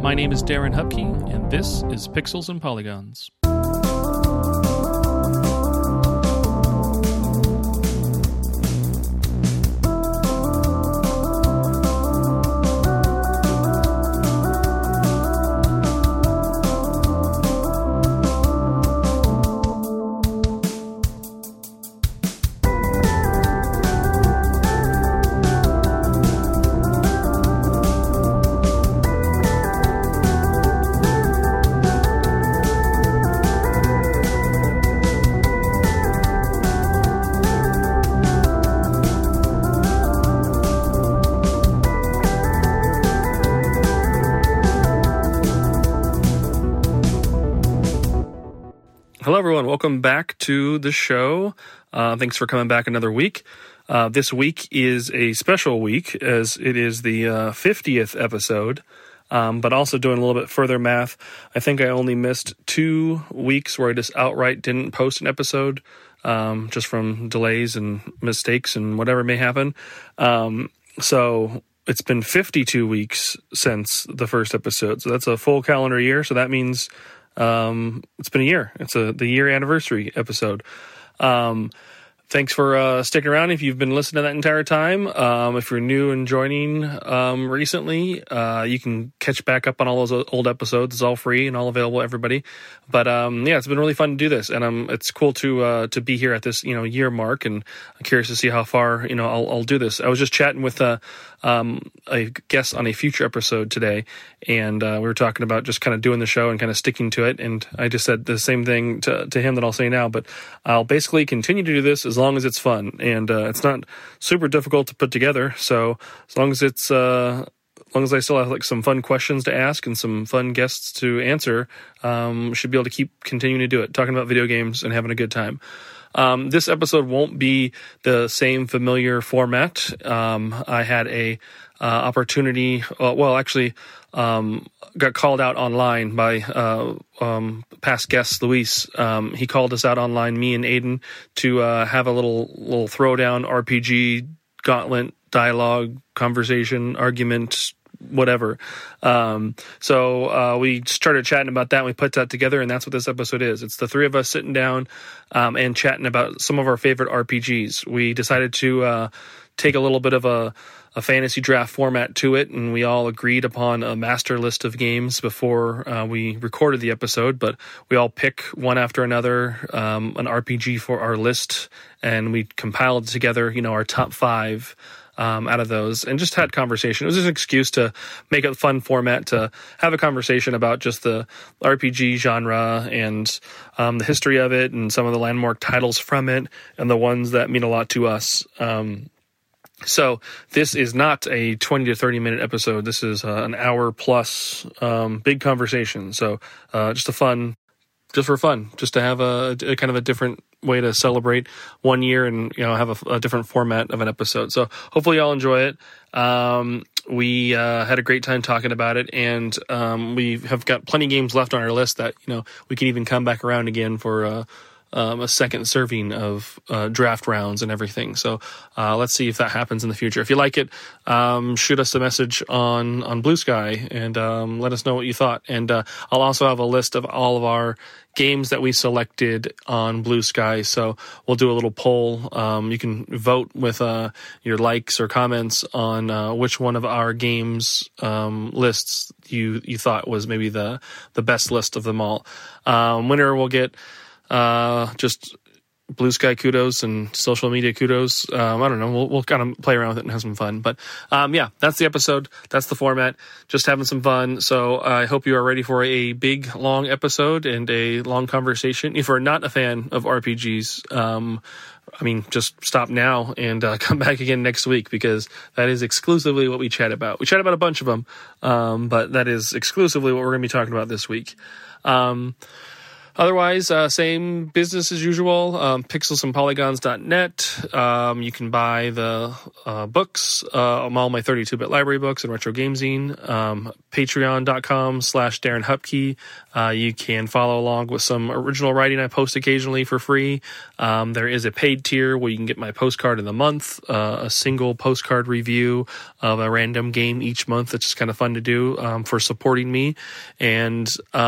My name is Darren Hupke, and this is Pixels and Polygons. Hello, everyone. Welcome back to the show. Thanks for coming back another week. This week is a special week as it is the 50th episode, but also doing a little bit further math. I think I only missed 2 weeks where I just outright didn't post an episode, just from delays and mistakes and whatever may happen. So it's been 52 weeks since the first episode. So that's a full calendar year. So that means it's been a year. It's the year anniversary episode. Thanks for sticking around if you've been listening to that entire time. If you're new and joining recently, you can catch back up on all those old episodes. It's all free and all available to everybody. But yeah, it's been really fun to do this, and it's cool to be here at this year mark. And I'm curious to see how far I'll do this. I was just chatting with a guest on a future episode today, and we were talking about just kind of doing the show and kind of sticking to it. And I just said the same thing to him that I'll say now, but I'll basically continue to do this as long as it's fun, and it's not super difficult to put together. So as long as it's as long as I still have like some fun questions to ask and some fun guests to answer, should be able to keep continuing to do it, talking about video games and having a good time. This episode won't be the same familiar format. I had a opportunity. Got called out online by past guest Luis. He called us out online, me and Aiden, to have a little throwdown RPG gauntlet, dialogue, conversation, argument, whatever. So we started chatting about that, and we put that together, and that's what this episode is. It's the three of us sitting down and chatting about some of our favorite RPGs. We decided to take a little bit of a fantasy draft format to it, and we all agreed upon a master list of games before we recorded the episode, but we all pick one after another, an RPG for our list, and we compiled together, our top 5 out of those, and just had conversation. It was just an excuse to make a fun format to have a conversation about just the RPG genre and the history of it and some of the landmark titles from it and the ones that mean a lot to us. So this is not a 20 to 30 minute episode. This is an hour plus big conversation. So just for fun, just to have a kind of a different way to celebrate 1 year and have a different format of an episode. So hopefully y'all enjoy it. We had a great time talking about it, and we have got plenty of games left on our list that we can even come back around again for a second serving of draft rounds and everything. So let's see if that happens in the future. If you like it, shoot us a message on Blue Sky and let us know what you thought. And I'll also have a list of all of our games that we selected on Blue Sky. So we'll do a little poll. You can vote with your likes or comments on which one of our games lists you thought was maybe the best list of them all. Winner will get just Blue Sky kudos and social media kudos. I don't know. We'll kind of play around with it and have some fun. But yeah, that's the episode. That's the format. Just having some fun. So I hope you are ready for a big, long episode and a long conversation. If you're not a fan of RPGs, just stop now and come back again next week, because that is exclusively what we chat about. We chat about a bunch of them, but that is exclusively what we're going to be talking about this week. Otherwise, same business as usual, pixelsandpolygons.net. You can buy the books, all my 32-bit library books and retro game zine. Patreon.com/Darren Hupke. You can follow along with some original writing I post occasionally for free. There is a paid tier where you can get my postcard of the month, a single postcard review of a random game each month. It's just kind of fun to do for supporting me. And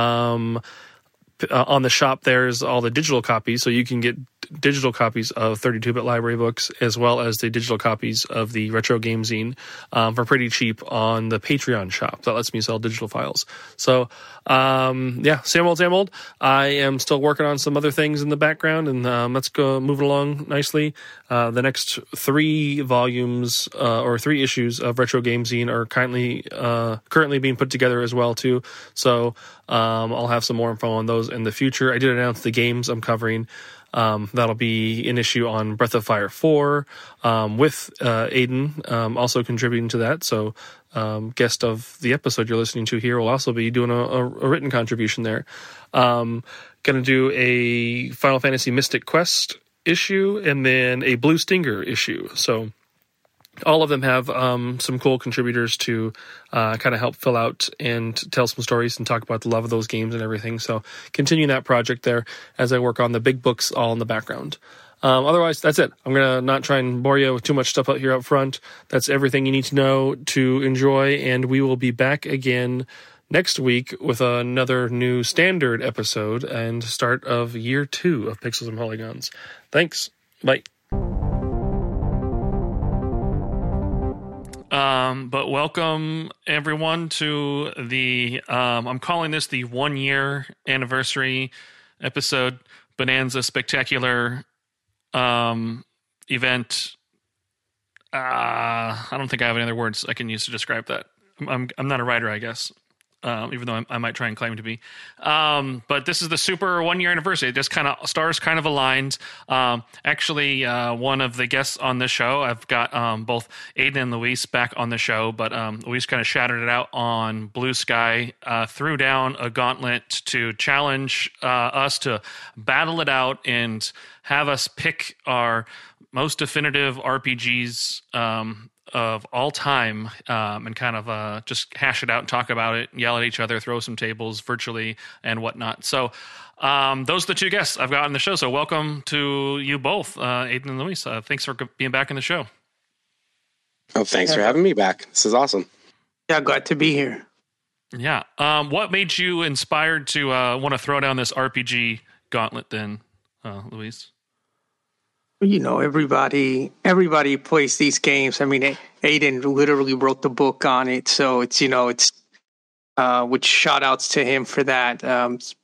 on the shop, there's all the digital copies, so you can get digital copies of 32-bit library books as well as the digital copies of the retro game zine for pretty cheap on the Patreon shop. That lets me sell digital files. So, same old. I am still working on some other things in the background, and let's go moving along nicely. The next 3 volumes or 3 issues of retro game zine are currently being put together as well too. So I'll have some more info on those in the future. I did announce the games I'm covering. That'll be an issue on Breath of Fire 4 with Aiden also contributing to that. So guest of the episode you're listening to here will also be doing a written contribution there. Going to do a Final Fantasy Mystic Quest issue and then a Blue Stinger issue. So all of them have some cool contributors to kind of help fill out and tell some stories and talk about the love of those games and everything. So continuing that project there as I work on the big books all in the background. Otherwise, that's it. I'm going to not try and bore you with too much stuff out here up front. That's everything you need to know to enjoy, and we will be back again next week with another new standard episode and start of year 2 of Pixels and Polygons. Thanks. Bye. But welcome everyone to the, I'm calling this the 1-year anniversary episode, Bonanza Spectacular, event. I don't think I have any other words I can use to describe that. I'm not a writer, I guess. Even though I might try and claim to be. But this is the super 1-year anniversary. It just kind of, stars kind of aligned. Actually, one of the guests on this show, I've got both Aiden and Luis back on the show, but Luis kind of shouted it out on Blue Sky, threw down a gauntlet to challenge us to battle it out and have us pick our most definitive RPGs of all time, and kind of just hash it out and talk about it, yell at each other, throw some tables virtually and whatnot. So those are the 2 guests I've got on the show. So welcome to you both, Aiden and Luis. Thanks for being back in the show. Oh, thanks for having me back. This is awesome. Yeah, glad to be here. Yeah. What made you inspired to want to throw down this RPG gauntlet then, Luis? You know, everybody plays these games. I mean, Aiden literally wrote the book on it, so it's which shout outs to him for that. It's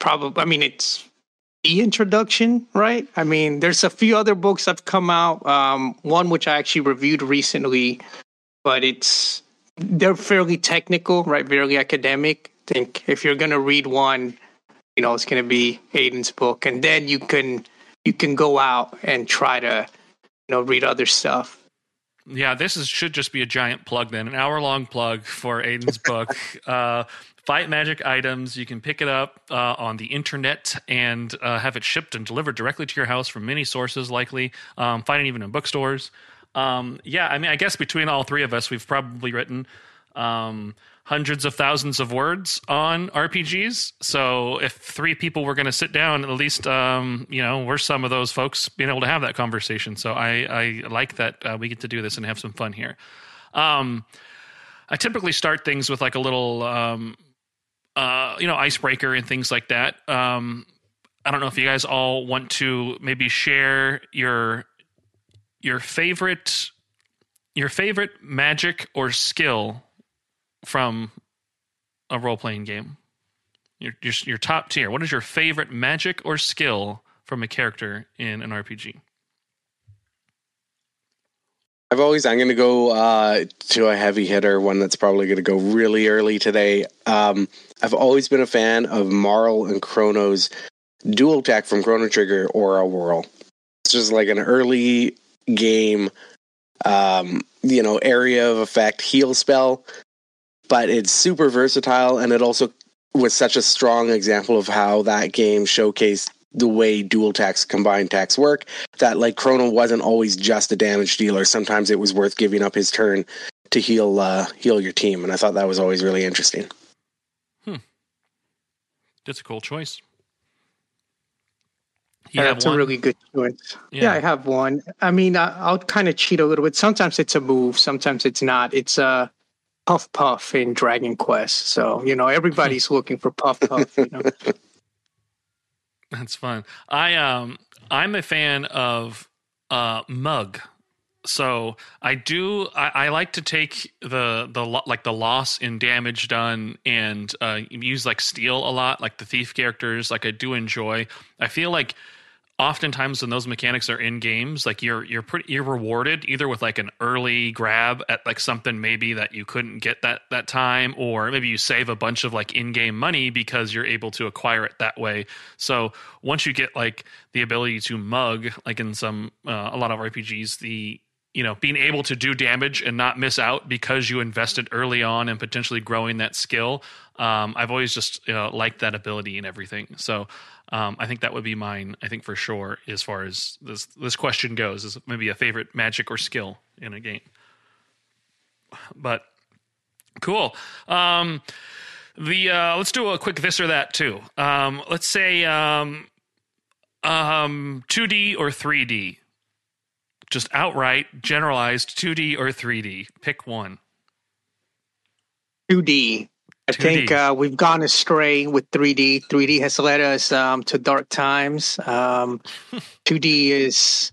the introduction, right? I mean, there's a few other books that have come out. One which I actually reviewed recently, but they're fairly technical, right? Very academic. I think if you're gonna read one, it's gonna be Aiden's book, and then you can go out and try to, read other stuff. Yeah, should just be a giant plug then, an hour-long plug for Aiden's book. Fight Magic Items. You can pick it up on the internet and have it shipped and delivered directly to your house from many sources, likely. Find it even in bookstores. I guess between all 3 of us, we've probably written hundreds of thousands of words on RPGs. So if 3 people were going to sit down, at least, we're some of those folks being able to have that conversation. So I like that we get to do this and have some fun here. I typically start things with like a little, icebreaker and things like that. I don't know if you guys all want to maybe share your favorite magic or skill from a role-playing game. Your top tier. What is your favorite magic or skill from a character in an RPG? I'm going to go to a heavy hitter, one that's probably going to go really early today. I've always been a fan of Marl and Chrono's dual attack from Chrono Trigger, Aura Whirl. It's just like an early game, area of effect heal spell, but it's super versatile, and it also was such a strong example of how that game showcased the way dual attacks, combined attacks work, that like Chrono wasn't always just a damage dealer. Sometimes it was worth giving up his turn to heal your team, and I thought that was always really interesting. That's a cool choice. That's a really good choice. Yeah, I have one. I mean, I'll kind of cheat a little bit. Sometimes it's a move, sometimes it's not. It's Puff Puff in Dragon Quest. So, everybody's looking for Puff Puff. That's fun. I'm a fan of Mug. So I like to take the loss in damage done and use like steal a lot, like the thief characters. Like I do enjoy. I feel like oftentimes when those mechanics are in games, like you're rewarded either with like an early grab at like something maybe that you couldn't get that time, or maybe you save a bunch of like in-game money because you're able to acquire it that way. So once you get like the ability to mug, like in some a lot of RPGs, being able to do damage and not miss out because you invested early on and potentially growing that skill. I've always just liked that ability and everything. So I think that would be mine. I think for sure, as far as this question goes, is maybe a favorite magic or skill in a game. But cool. Let's do a quick this or that too. Let's say 2D or 3D. Just outright generalized 2D or 3D. Pick one. 2D. I think we've gone astray with 3D. 3D has led us to dark times. 2D is.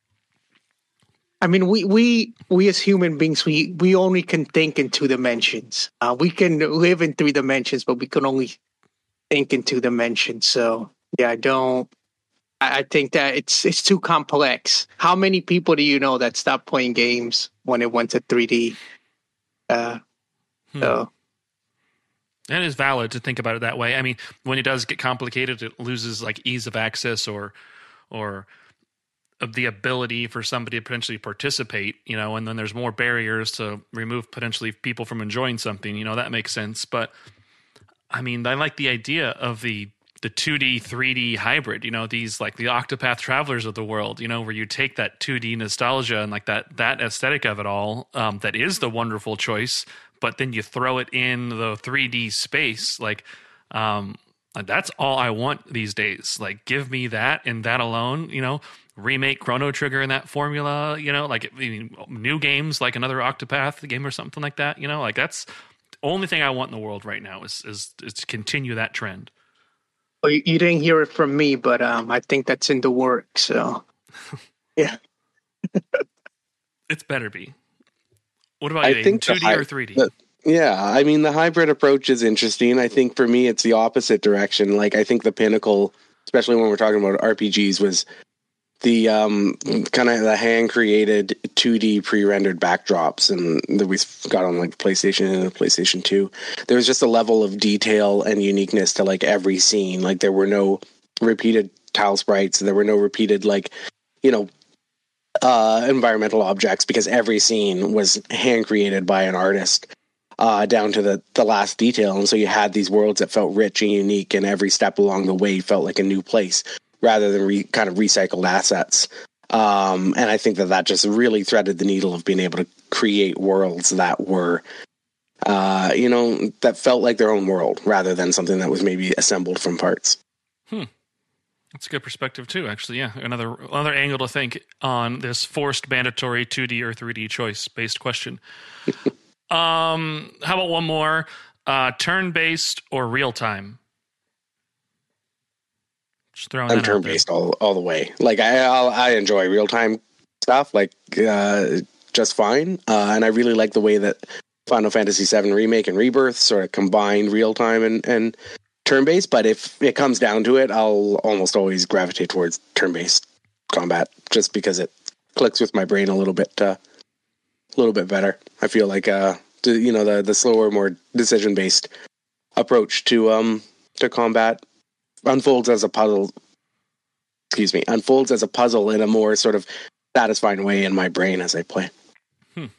I mean, we as human beings, we only can think in 2 dimensions. We can live in 3 dimensions, but we can only think in 2 dimensions. So yeah, I think that it's too complex. How many people do you know that stopped playing games when it went to 3D? So. It is valid to think about it that way. I mean, when it does get complicated, it loses like ease of access or the ability for somebody to potentially participate, and then there's more barriers to remove potentially people from enjoying something, that makes sense. But I mean, I like the idea of the 2D, 3D hybrid, these like the Octopath Travelers of the world, where you take that 2D nostalgia and like that aesthetic of it all, that is the wonderful choice, but then you throw it in the 3D space. Like, that's all I want these days. Like, give me that and that alone, remake Chrono Trigger in that formula, new games like another Octopath game or something like that, like that's the only thing I want in the world right now is to continue that trend. Well, you didn't hear it from me, but I think that's in the works. So, yeah. It's better be. What about you? I think 2D or 3D? Yeah, I mean, the hybrid approach is interesting. I think for me, it's the opposite direction. Like, I think the pinnacle, especially when we're talking about RPGs, was the kind of the hand-created 2D pre-rendered backdrops and that we got on like PlayStation and PlayStation 2. There was just a level of detail and uniqueness to like every scene. Like there were no repeated tile sprites. There were no repeated environmental objects because every scene was hand-created by an artist down to the last detail. And so you had these worlds that felt rich and unique, and every step along the way felt like a new place, rather than kind of recycled assets. And I think that just really threaded the needle of being able to create worlds that were, that felt like their own world rather than something that was maybe assembled from parts. That's a good perspective too, actually. Yeah, another angle to think on this forced mandatory 2D or 3D choice-based question. How about one more? Turn-based or real-time? I'm turn-based all the way. Like I enjoy real-time stuff, like just fine. And I really like the way that Final Fantasy VII Remake and Rebirth sort of combine real-time and turn-based. But if it comes down to it, I'll almost always gravitate towards turn-based combat, just because it clicks with my brain a little bit better. I feel like the slower, more decision-based approach to combat unfolds as a puzzle in a more sort of satisfying way in my brain as I play.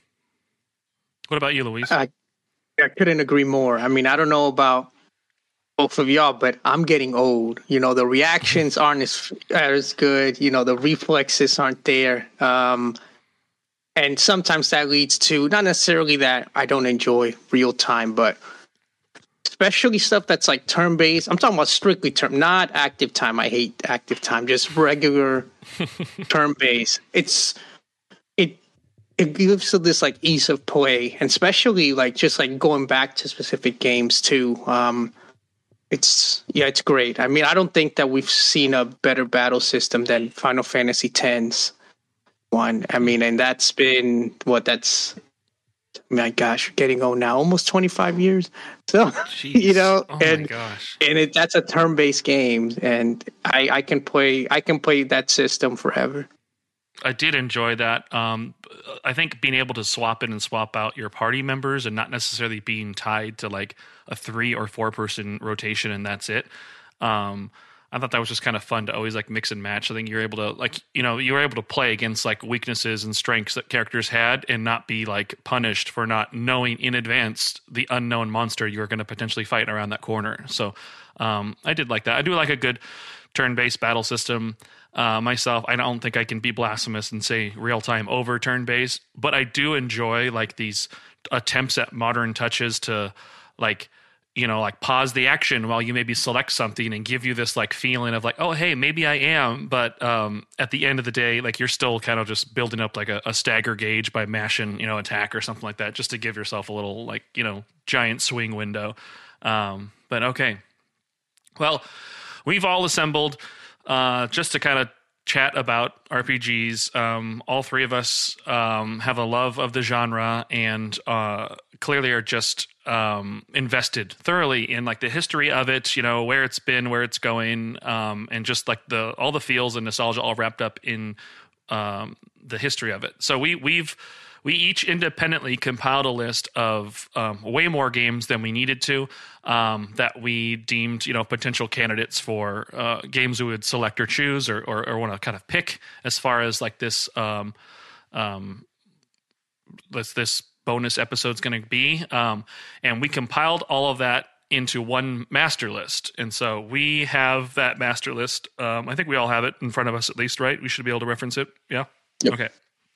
What about you, Luis? I couldn't agree more. I mean, I don't know about both of y'all, but I'm getting old. You know, the reactions aren't as good. You know, the reflexes aren't there. And sometimes that leads to not necessarily that I don't enjoy real time, but especially stuff that's like turn based. I'm talking about strictly turn, not active time. I hate active time, just regular turn based. It gives you this like ease of play, and especially like just like going back to specific games too. It's great. I mean, I don't think that we've seen a better battle system than Final Fantasy X's one. I mean, and that's been my gosh, getting old now, almost 25 years. So, Jeez. you know, oh and my gosh. and that's a turn-based game, and I can play that system forever. I did enjoy that. I think being able to swap in and swap out your party members and not necessarily being tied to like a 3 or 4 person rotation and that's it. I thought that was just kind of fun to always like mix and match. I think you're able to like, you were able to play against like weaknesses and strengths that characters had and not be like punished for not knowing in advance the unknown monster you were going to potentially fight around that corner. So I did like that. I do like a good turn-based battle system. Myself, I don't think I can be blasphemous and say real-time over turn-based, but I do enjoy like these attempts at modern touches to like, like pause the action while you maybe select something and give you this like feeling of like, oh, hey, maybe I am. But at the end of the day, like you're still kind of just building up like a stagger gauge by mashing, attack or something like that, just to give yourself a little like, giant swing window. But okay. Well, we've all assembled just to kind of chat about RPGs. All three of us have a love of the genre and clearly are just invested thoroughly in like the history of it, where it's been, where it's going, and just like all the feels and nostalgia all wrapped up in the history of it. So we each independently compiled a list of way more games than we needed to that we deemed, potential candidates for games we would select or choose or want to kind of pick as far as like this this bonus episode's going to be. And we compiled all of that into one master list. And so we have that master list. I think we all have it in front of us at least, right? We should be able to reference it. Yeah. Yep. Okay.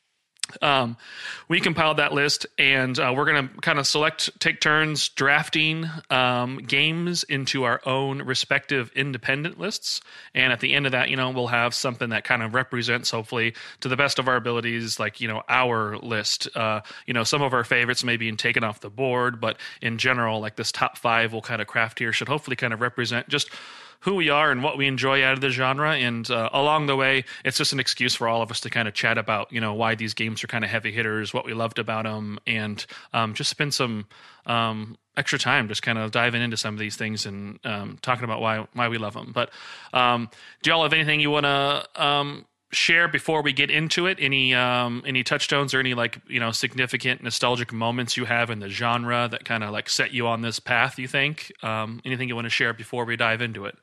We compiled that list and we're going to kind of take turns drafting games into our own respective independent lists. And at the end of that, we'll have something that kind of represents, hopefully, to the best of our abilities, like, our list. Some of our favorites may be taken off the board, but in general, like this top 5 we'll kind of craft here should hopefully kind of represent just who we are and what we enjoy out of the genre. And along the way, it's just an excuse for all of us to kind of chat about, why these games are kind of heavy hitters, what we loved about them, and just spend some extra time just kind of diving into some of these things and talking about why we love them. But do y'all have anything you want to share before we get into it? Any touchstones or any like, significant nostalgic moments you have in the genre that kind of like set you on this path, you think? Anything you want to share before we dive into it?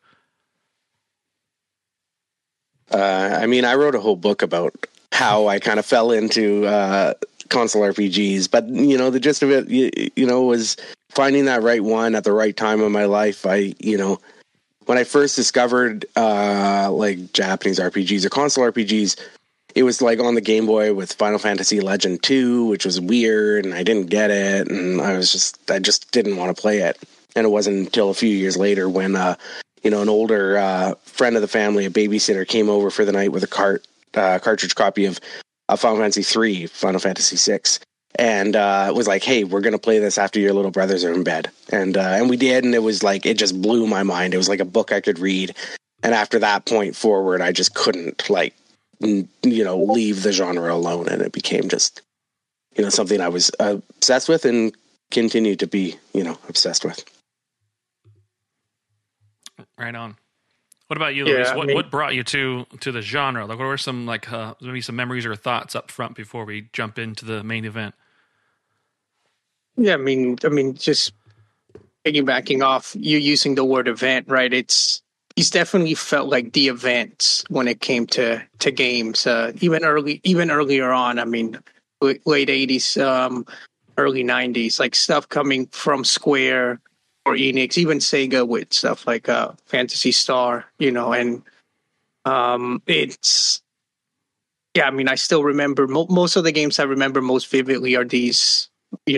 I wrote a whole book about how I kind of fell into console RPGs, but the gist of it, was finding that right one at the right time in my life. When I first discovered like Japanese RPGs or console RPGs, it was like on the Game Boy with Final Fantasy Legend 2, which was weird, and I didn't get it, and I just didn't want to play it. And it wasn't until a few years later when an older friend of the family, a babysitter, came over for the night with a cartridge copy of Final Fantasy 3, Final Fantasy 6, and was like, "Hey, we're gonna play this after your little brothers are in bed." And we did, and it was like, it just blew my mind. It was like a book I could read, and after that point forward, I just couldn't leave the genre alone, and it became just something I was obsessed with and continue to be obsessed with. Right on. What about you, Luis? What brought you to the genre? Like, what were some like maybe some memories or thoughts up front before we jump into the main event? Yeah, I mean, just piggybacking off you using the word event, right? It's definitely felt like the event when it came to games. Even earlier on. I mean, late 80s, early 90s, like stuff coming from Square. Enix, even Sega with stuff like Phantasy Star, and it's yeah. I mean, I still remember most of the games I remember most vividly are these,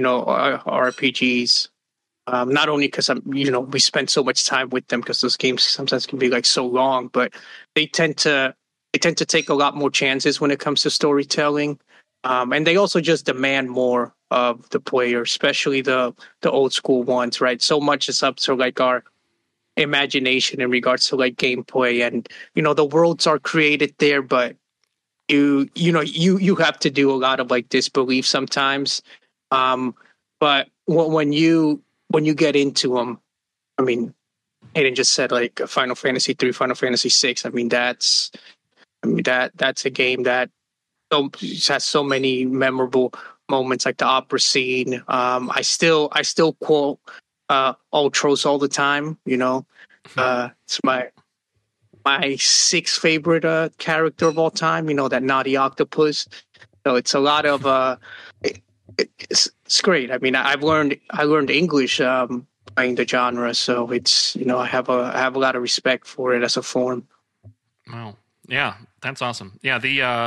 RPGs. Not only because we spend so much time with them because those games sometimes can be like so long, but they tend to take a lot more chances when it comes to storytelling, and they also just demand more of the player, especially the old school ones, right? So much is up to like our imagination in regards to like gameplay, and the worlds are created there, but you have to do a lot of like disbelief sometimes. But when you get into them, I mean, Hayden just said like Final Fantasy 3, Final Fantasy 6. I mean, that's a game that has so many memorable moments, like the opera scene. I still quote Ultros all the time. It's my sixth favorite character of all time. That naughty octopus. So it's a lot of it's great. I mean, I learned English playing the genre, so it's I have a lot of respect for it as a form. Wow, yeah, that's awesome. Yeah,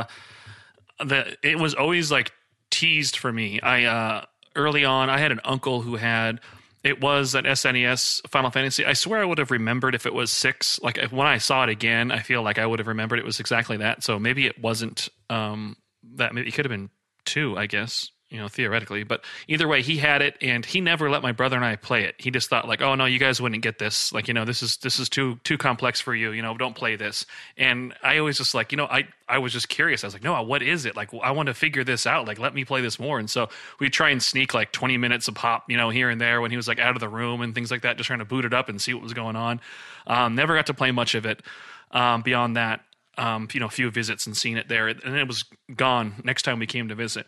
it was always like teased for me. I early on, I had an uncle who had. It was an SNES Final Fantasy. I swear I would have remembered if it was 6. Like when I saw it again, I feel like I would have remembered it was exactly that. So maybe it wasn't that. Maybe it could have been 2, I guess. Theoretically, but either way, he had it, and he never let my brother and I play it. He just thought like, "Oh no, you guys wouldn't get this. Like, this is too complex for you. Don't play this." And I always just like, I was just curious. I was like, "No, what is it? Like, I want to figure this out. Like, let me play this more." And so we try and sneak like 20 minutes a pop, here and there when he was like out of the room and things like that, just trying to boot it up and see what was going on. Never got to play much of it beyond that. A few visits and seen it there, and it was gone next time we came to visit.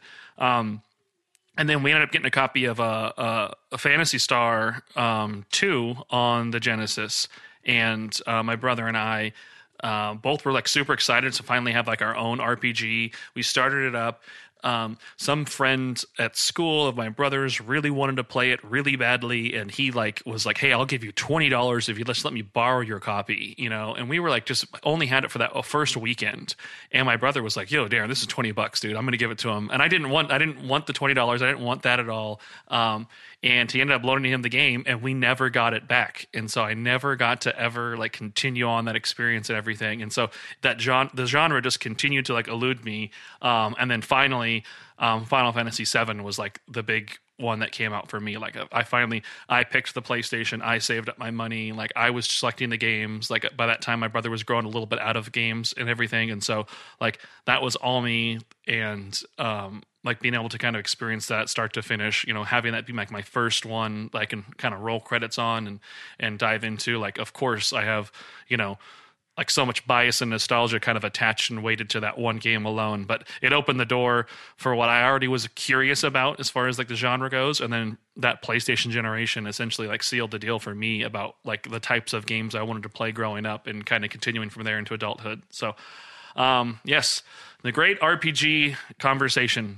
And then we ended up getting a copy of a Phantasy Star 2 on the Genesis, and my brother and I both were like super excited to finally have like our own RPG. We started it up. Some friend at school of my brother's really wanted to play it really badly, and he was like, "Hey, I'll give you $20 if you just let me borrow your copy," And we were like, just only had it for that first weekend, and my brother was like, "Yo, Darren, this is $20, dude. I'm gonna give it to him." And I didn't want the $20. I didn't want that at all. And he ended up loaning him the game, and we never got it back. And so I never got to ever like continue on that experience and everything. And so the genre just continued to like elude me. And then finally, Final Fantasy VII was like the big one that came out for me. Like I picked the PlayStation. I saved up my money. Like I was selecting the games. Like by that time, my brother was growing a little bit out of games and everything. And so like that was all me. And like being able to kind of experience that start to finish, having that be like my first one that I can kind of roll credits on and dive into. Like, of course I have, like so much bias and nostalgia kind of attached and weighted to that one game alone, but it opened the door for what I already was curious about as far as like the genre goes. And then that PlayStation generation essentially like sealed the deal for me about like the types of games I wanted to play growing up and kind of continuing from there into adulthood. So, yes, the great RPG conversation.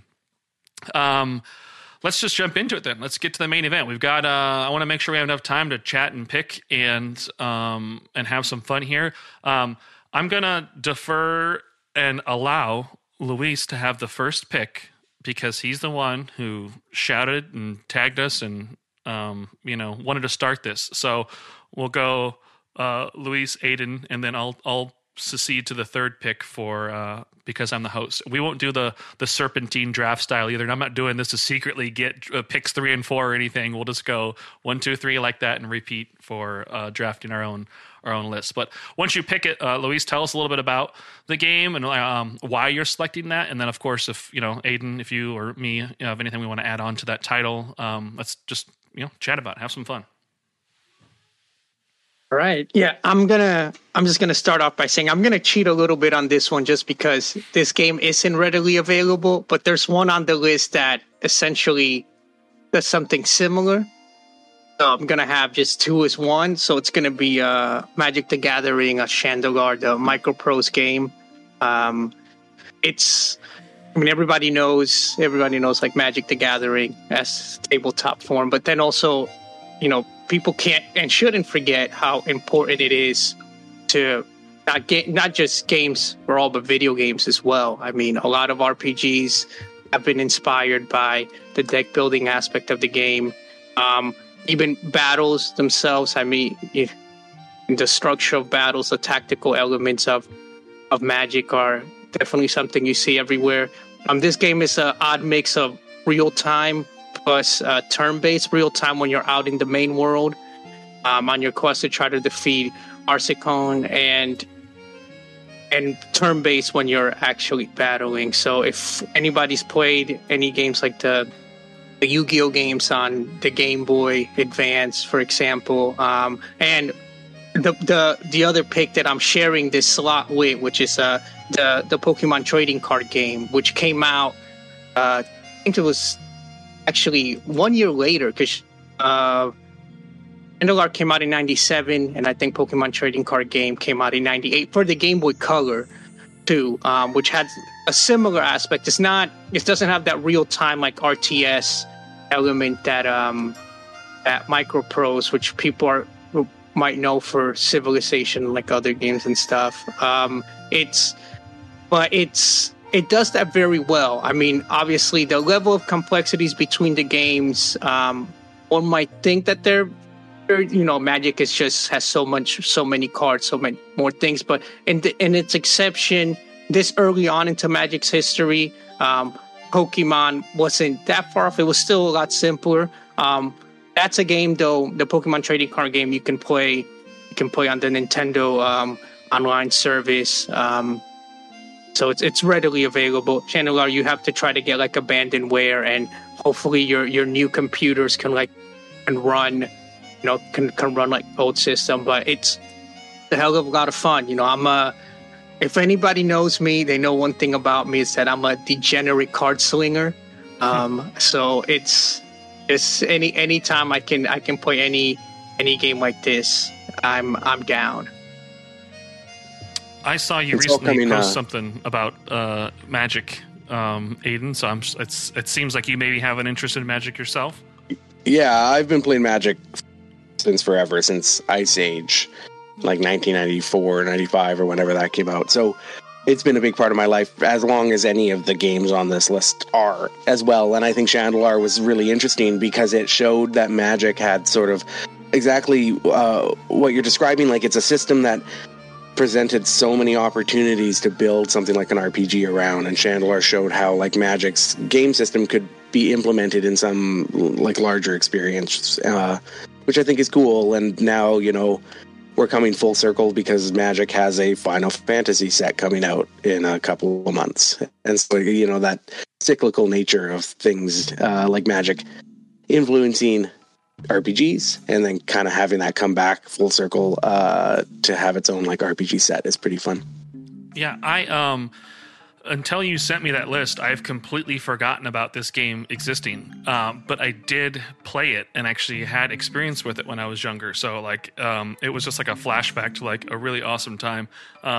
Let's just jump into it then. Let's get to the main event. We've got, I want to make sure we have enough time to chat and pick and have some fun here. I'm going to defer and allow Luis to have the first pick because he's the one who shouted and tagged us and, wanted to start this. So we'll go, Luis, Aiden, and then I'll secede to the third pick for because I'm the host. We won't do the serpentine draft style either. And I'm not doing this to secretly get picks 3 and 4 or anything. We'll just go 1, 2, 3 like that and repeat for drafting our own list. But once you pick it, Luis, tell us a little bit about the game and why you're selecting that. And then, of course, if Aiden, if you or me have anything we want to add on to that title, let's just chat about it. Have some fun. All right. Yeah, I'm just gonna start off by saying I'm gonna cheat a little bit on this one just because this game isn't readily available, but there's one on the list that essentially does something similar. So I'm gonna have just 2 as 1. So it's gonna be Magic the Gathering, Chandelar, the Microprose game. Everybody knows like Magic the Gathering as tabletop form, but then also, people can't and shouldn't forget how important it is to not just games for all, but video games as well. I mean, a lot of RPGs have been inspired by the deck building aspect of the game. Even battles themselves. I mean, the structure of battles, the tactical elements of Magic are definitely something you see everywhere. This game is an odd mix of real time plus turn-based real time when you're out in the main world on your quest to try to defeat Arsecon, and turn-based when you're actually battling. So if anybody's played any games like the Yu-Gi-Oh games on the Game Boy Advance, for example, and the other pick that I'm sharing this slot with, which is the Pokemon trading card game, which came out, I think it was actually 1 year later, because Chandelar came out in 97, and I think Pokemon trading card game came out in 98 for the Game Boy Color too, which had a similar aspect. It doesn't have that real time like RTS element that Microprose, which people might know for Civilization, like other games and stuff. It does that very well. I mean, obviously, the level of complexities between the games, one might think that Magic has so many cards, so many more things. But in its exception, this early on into Magic's history, Pokemon wasn't that far off. It was still a lot simpler. That's a game, though, the Pokemon trading card game you can play on the Nintendo online service. So it's readily available. Chandelar, you have to try to get like abandonware, and hopefully your new computers can run like old system. But it's a hell of a lot of fun. If anybody knows me, they know one thing about me is that I'm a degenerate card slinger. So it's any time I can play any game like this, I'm down. I saw you recently post something about Magic, Aiden. So it seems like you maybe have an interest in Magic yourself. Yeah, I've been playing Magic since forever, since Ice Age, like 1994, 95, or whenever that came out. So it's been a big part of my life, as long as any of the games on this list are as well. And I think Chandelar was really interesting because it showed that Magic had sort of exactly what you're describing. Like, it's a system that presented so many opportunities to build something like an RPG around, and Chandelar showed how like Magic's game system could be implemented in some like larger experience, which I think is cool. And now we're coming full circle because Magic has a Final Fantasy set coming out in a couple of months, and so that cyclical nature of things like Magic influencing RPGs and then kind of having that come back full circle to have its own like RPG set is pretty fun. Yeah, I until you sent me that list, I've completely forgotten about this game existing. But I did play it and actually had experience with it when I was younger. So it was just like a flashback to like a really awesome time.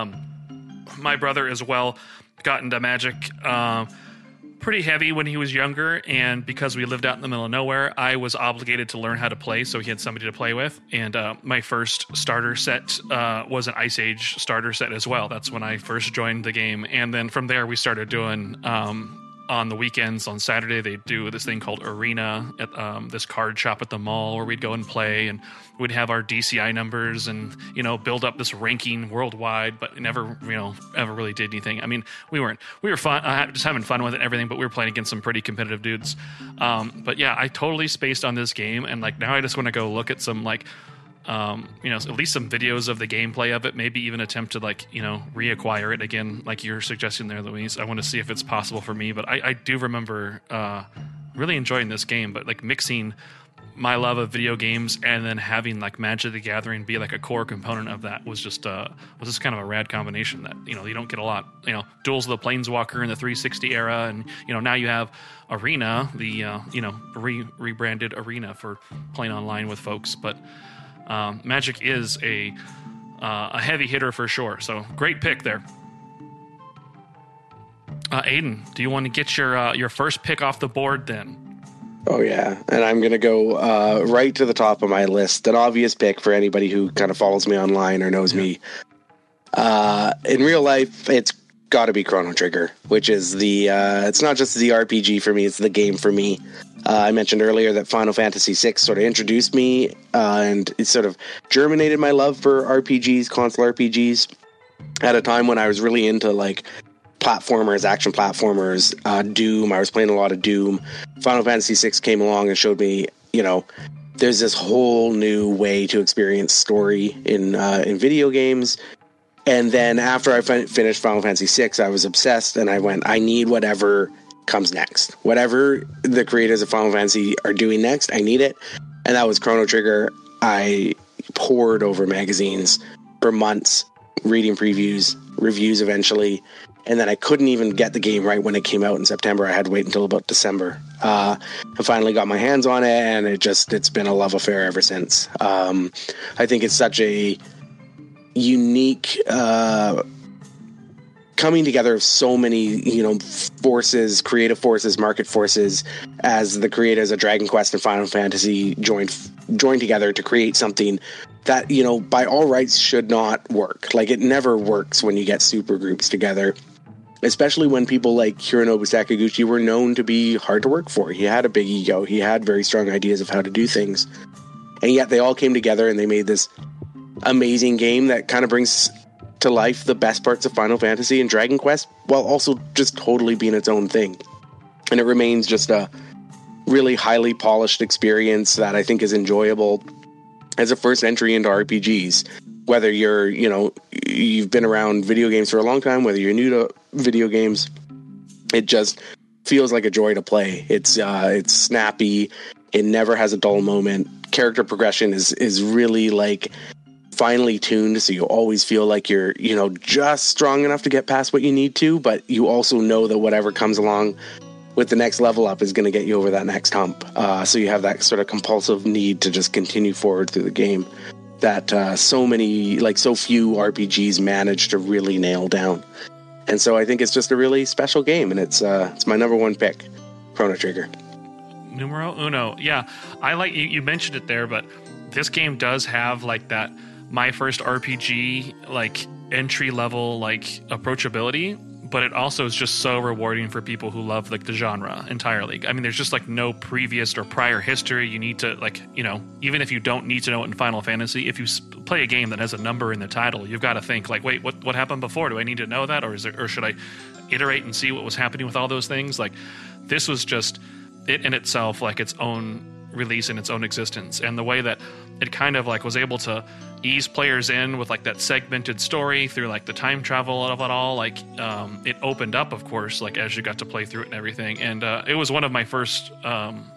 My brother as well got into Magic pretty heavy when he was younger, and because we lived out in the middle of nowhere, I was obligated to learn how to play, so he had somebody to play with. And my first starter set was an Ice Age starter set as well. That's when I first joined the game. And then from there we started doing on the weekends, on Saturday, they do this thing called Arena at this card shop at the mall where we'd go and play, and we'd have our DCI numbers and, build up this ranking worldwide, but never, ever really did anything. I mean, we were fun, just having fun with it and everything, but we were playing against some pretty competitive dudes. But yeah, I totally spaced on this game, and now I just want to go look at some at least some videos of the gameplay of it, maybe even attempt to reacquire it again, like you're suggesting there, Luis. I want to see if it's possible for me, but I do remember really enjoying this game, but mixing my love of video games and then having Magic the Gathering be a core component of that was just kind of a rad combination that you don't get a lot. Duels of the Planeswalker in the 360 era, and now you have Arena, the rebranded Arena for playing online with folks, but Magic is a heavy hitter for sure. So great pick there. Aiden, do you want to get your first pick off the board then? Oh, yeah. And I'm going to go right to the top of my list. An obvious pick for anybody who kind of follows me online or knows me. In real life, it's got to be Chrono Trigger, which is it's not just the RPG for me, it's the game for me. I mentioned earlier that Final Fantasy VI sort of introduced me and it sort of germinated my love for RPGs, console RPGs, at a time when I was really into like platformers, action platformers, Doom. I was playing a lot of Doom. Final Fantasy VI came along and showed me, there's this whole new way to experience story in video games. And then after I finished Final Fantasy VI, I was obsessed, and I went, I need whatever comes next. Whatever the creators of Final Fantasy are doing next, I need it. And that was Chrono Trigger. I pored over magazines for months, reading previews, reviews eventually, and then I couldn't even get the game right when it came out in September. I had to wait until about December. I finally got my hands on it, and it's been a love affair ever since. I think it's such a unique coming together of so many, forces, creative forces, market forces, as the creators of Dragon Quest and Final Fantasy joined together to create something that, by all rights should not work. Like, it never works when you get super groups together, especially when people like Hironobu Sakaguchi were known to be hard to work for. He had a big ego. He had very strong ideas of how to do things. And yet they all came together and they made this amazing game that kind of brings to life the best parts of Final Fantasy and Dragon Quest, while also just totally being its own thing. And it remains just a really highly polished experience that I think is enjoyable as a first entry into RPGs. Whether you're, you've been around video games for a long time, whether you're new to video games, it just feels like a joy to play. It's snappy. It never has a dull moment. Character progression is really like finely tuned, so you always feel like you're, just strong enough to get past what you need to, but you also know that whatever comes along with the next level up is going to get you over that next hump. So you have that sort of compulsive need to just continue forward through the game that so few RPGs manage to really nail down. And so I think it's just a really special game, and it's my number one pick, Chrono Trigger. Numero uno. Yeah, I like you mentioned it there, but this game does have like that my first RPG like entry level like approachability, but it also is just so rewarding for people who love like the genre entirely. I mean, there's just like no previous or prior history. You need to like, even if you don't need to know it in Final Fantasy, if you play a game that has a number in the title, you've got to think like, wait, what happened before? Do I need to know that? Or should I iterate and see what was happening with all those things? Like, this was just it in itself, like its own release in its own existence. And the way that it kind of like was able to ease players in with like that segmented story through like the time travel of it all, like it opened up, of course, like as you got to play through it and everything. And it was one of my first or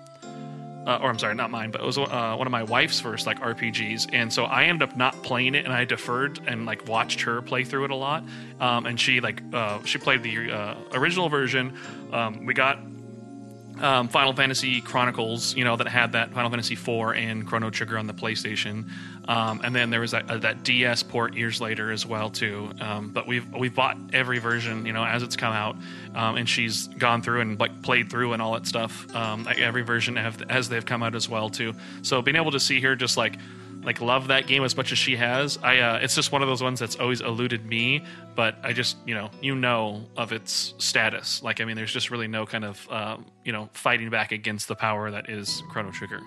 I'm sorry, not mine, but it was one of my wife's first like RPGs. And so I ended up not playing it, and I deferred and like watched her play through it a lot. And she played the original version. We got Final Fantasy Chronicles, that had that Final Fantasy IV and Chrono Trigger on the PlayStation, and then there was that DS port years later as well too. But we've bought every version, as it's come out, and she's gone through and like played through and all that stuff. Every version as they've come out as well too. So being able to see her just like love that game as much as she has, it's just one of those ones that's always eluded me, but I just of its status. Like, I mean, there's just really no kind of fighting back against the power that is Chrono Trigger.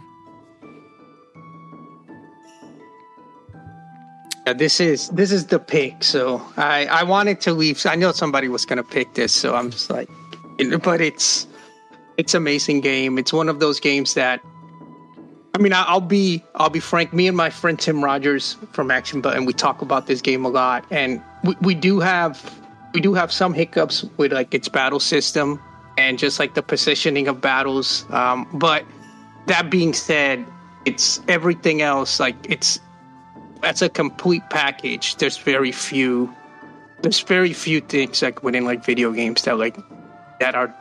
Yeah, this is the pick. So I wanted to leave. So I know somebody was gonna pick this, so I'm just like, but it's amazing game. It's one of those games that, I mean, I'll be frank. Me and my friend Tim Rogers from Action Button, we talk about this game a lot, and we do have some hiccups with like its battle system and just like the positioning of battles. But that being said, it's everything else. Like that's a complete package. There's very few things like within like video games that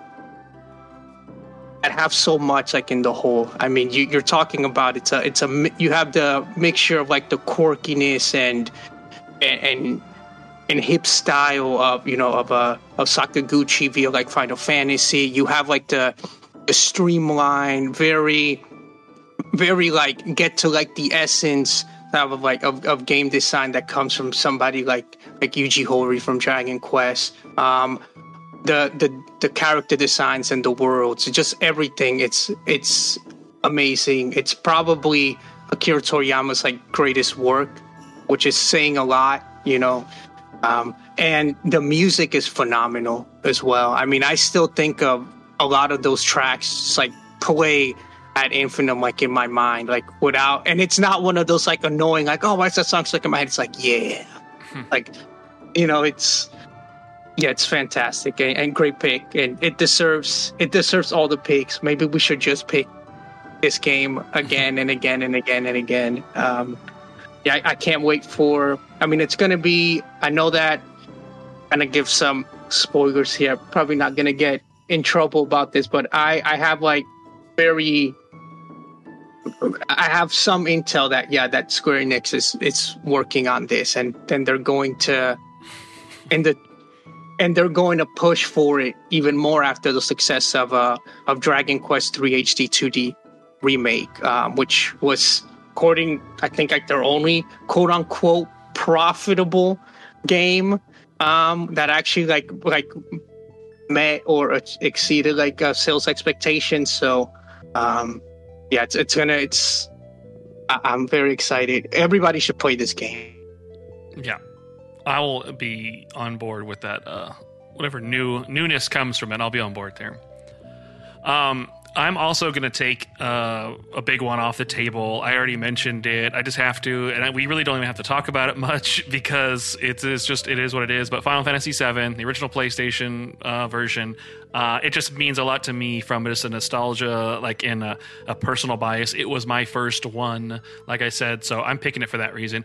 have so much like in the whole. I mean, you're talking about you have the mixture of like the quirkiness and hip style of Sakaguchi via like Final Fantasy. You have like the streamlined, very, very like get to like the essence of game design that comes from somebody like Yuji Horii from Dragon Quest. The character designs and the worlds, just everything. It's amazing. It's probably Akira Toriyama's like greatest work, which is saying a lot, you know. And the music is phenomenal as well. I mean, I still think of a lot of those tracks just, like play ad infinitum, like in my mind, like without, and it's not one of those like annoying, like, oh, why is that song stuck in my head? It's like, yeah, like, you know, it's fantastic and great pick, and it deserves all the picks. Maybe we should just pick this game again and again and again and again. Yeah, I can't wait for. I mean, it's gonna be. I know that. I'm gonna give some spoilers here. Probably not gonna get in trouble about this, but I have like I have some intel that Square Enix is working on this, and then they're going to, and they're going to push for it even more after the success of Dragon Quest III HD 2D remake, which was, according, I think, like their only quote unquote profitable game that actually like met or exceeded like sales expectations. So yeah, I'm very excited. Everybody should play this game. Yeah, I will be on board with that. Whatever newness comes from it, I'll be on board there. I'm also going to take a big one off the table. I already mentioned it. I just have to, and we really don't even have to talk about it much because it is what it is. But Final Fantasy VII, the original PlayStation version, it just means a lot to me from just a nostalgia, like in a personal bias. It was my first one, like I said, so I'm picking it for that reason.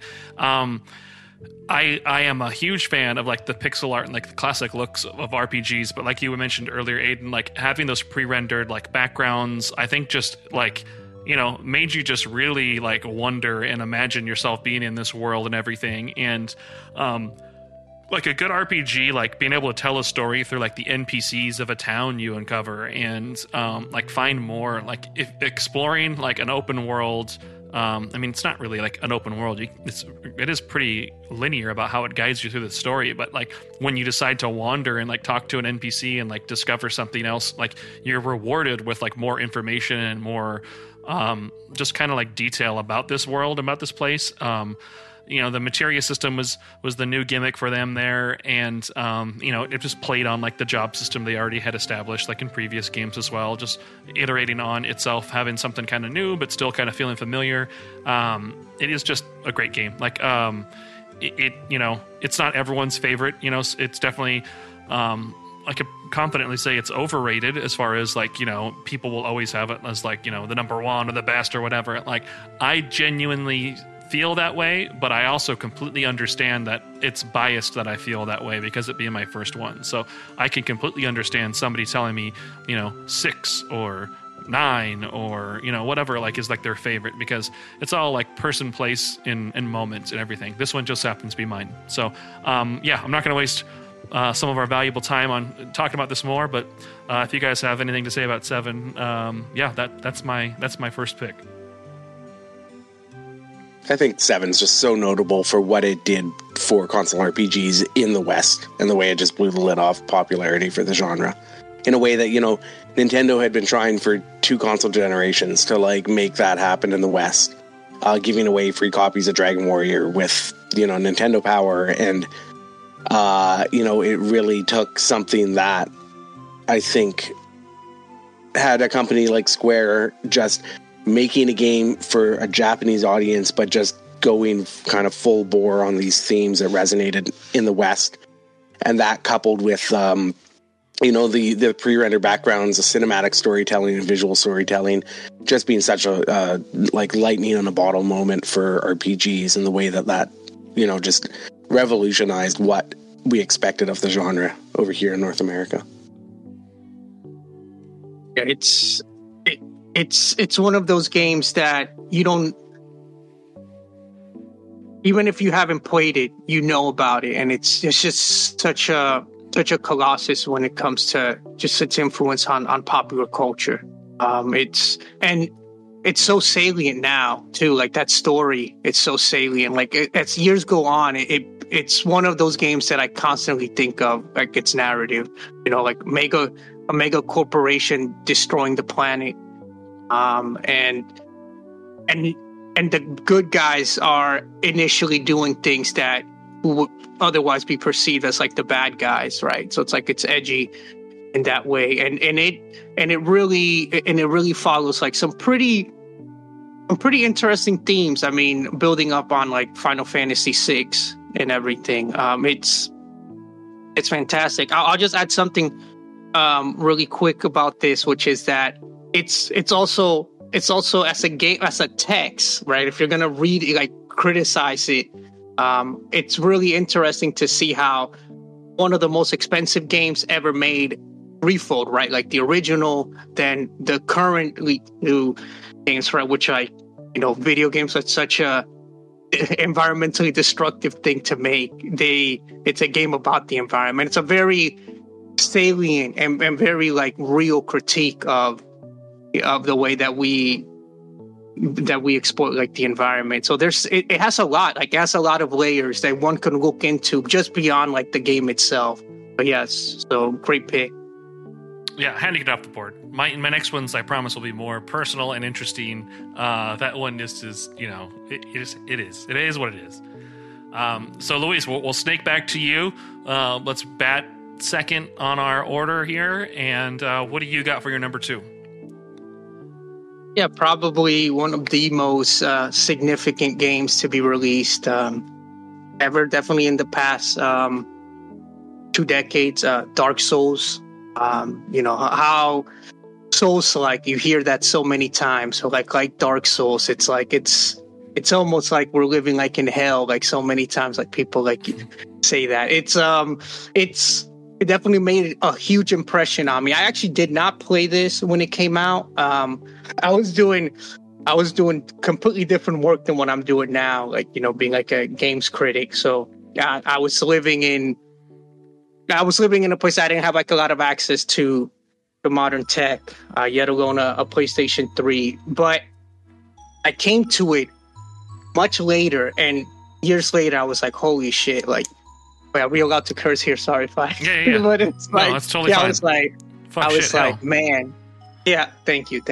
I am a huge fan of like the pixel art and like the classic looks of RPGs, but like you mentioned earlier, Aiden, like having those pre-rendered like backgrounds, I think just like, you know, made you just really like wonder and imagine yourself being in this world and everything. And like a good RPG, like being able to tell a story through like the NPCs of a town you uncover and like find more, like if exploring like an open world. I mean, it's not really like an open world. It is pretty linear about how it guides you through the story. But like when you decide to wander and like talk to an NPC and like discover something else, like you're rewarded with like more information and more just kind of like detail about this world, about this place. You know, the materia system was the new gimmick for them there, and you know, it just played on like the job system they already had established, like in previous games as well, just iterating on itself, having something kind of new but still kind of feeling familiar. It is just a great game. Like it you know, it's not everyone's favorite. You know, it's definitely I could confidently say it's overrated as far as like, you know, people will always have it as like, you know, the number one or the best or whatever. Like I genuinely feel that way, but I also completely understand that it's biased that I feel that way because it being my first one. So I can completely understand somebody telling me, you know, 6 or 9 or, you know, whatever like is like their favorite, because it's all like person, place, and moments and everything. This one just happens to be mine. So yeah, I'm not going to waste some of our valuable time on talking about this more, but if you guys have anything to say about 7, yeah, that's my first pick. I think 7's just so notable for what it did for console RPGs in the West and the way it just blew the lid off popularity for the genre in a way that, you know, Nintendo had been trying for 2 console generations to like make that happen in the West, giving away free copies of Dragon Warrior with, you know, Nintendo Power. And, you know, it really took something that I think had a company like Square just making a game for a Japanese audience, but just going kind of full bore on these themes that resonated in the West. And that coupled with, you know, the pre-rendered backgrounds, the cinematic storytelling and visual storytelling, just being such a like lightning on a bottle moment for RPGs, and the way that, you know, just revolutionized what we expected of the genre over here in North America. Yeah, it's one of those games that you don't, even if you haven't played it, you know about it, and it's just such a such a colossus when it comes to just its influence on popular culture. It's so salient now too. Like that story, it's so salient. Like as years go on, it's one of those games that I constantly think of, like its narrative. You know, like a mega corporation destroying the planet, and the good guys are initially doing things that would otherwise be perceived as like the bad guys, right? So it's edgy in that way, and it really follows like some pretty interesting themes. I mean, building up on like Final Fantasy VI and everything. It's fantastic. I'll just add something really quick about this, which is that it's also as a game, as a text, right? If you're gonna read it, like criticize it, it's really interesting to see how one of the most expensive games ever made refold, right? Like the original, then the currently new games, right? Which video games are such a environmentally destructive thing to make. It's a game about the environment. It's a very salient and very like real critique of the way that we exploit like the environment. So it has a lot of layers that one can look into just beyond like the game itself. But yes, so great pick. Yeah, handing it off the board. My next ones, I promise, will be more personal and interesting. That one just is, it is what it is. So Luis, we'll snake back to you. Let's bat second on our order here. And what do you got for your number 2? Yeah, probably one of the most significant games to be released ever. Definitely in the past 2 decades. Dark Souls. How Souls-like, you hear that so many times. So like Dark Souls, it's like it's almost like we're living like in hell. Like so many times, like people like say that. It definitely made a huge impression on me. I actually did not play this when it came out. I was doing completely different work than what I'm doing now. Like being like a games critic. So yeah, I was living in a place I didn't have like a lot of access to the modern tech, yet alone a PlayStation 3. But I came to it much later, and years later, I was like, "Holy shit!" Like, are we allowed to curse here? Sorry if I. Yeah. But it's like, no, that's totally fine. I was like, man. Yeah, thank you.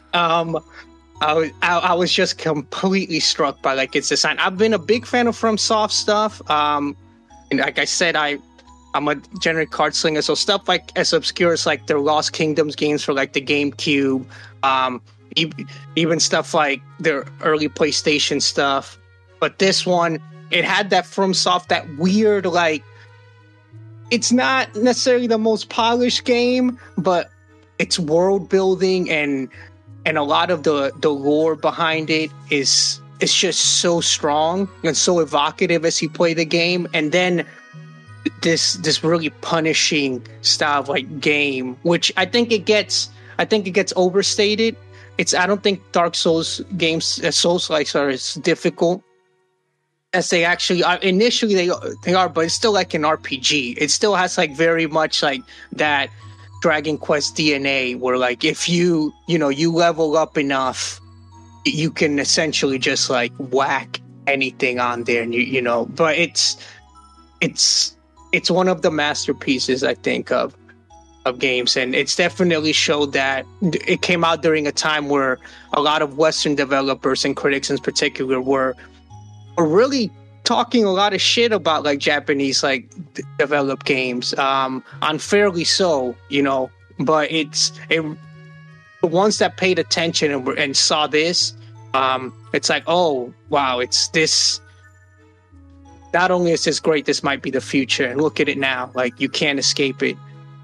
I was just completely struck by like its design. I've been a big fan of FromSoft stuff. And like I said, I'm a generic card slinger, so stuff like as obscure as like their Lost Kingdoms games for like the GameCube, even stuff like their early PlayStation stuff. But this one, it had that FromSoft, that weird, like, it's not necessarily the most polished game, but its world building and a lot of the lore behind it is just so strong and so evocative as you play the game. And then this really punishing style of like game, which I think it gets overstated. I don't think Dark Souls games, Souls-likes, are as difficult as they actually are. Initially they are, but it's still like an RPG. It still has like very much like that Dragon Quest DNA, where like if you level up enough, you can essentially just like whack anything on there, and but it's one of the masterpieces, I think, of games, and it's definitely showed that it came out during a time where a lot of Western developers and critics in particular were really talking a lot of shit about like Japanese like developed games, unfairly so, but the ones that paid attention and saw this, it's like, oh wow, it's this. Not only is this great, this might be the future, and look at it now. Like, you can't escape it.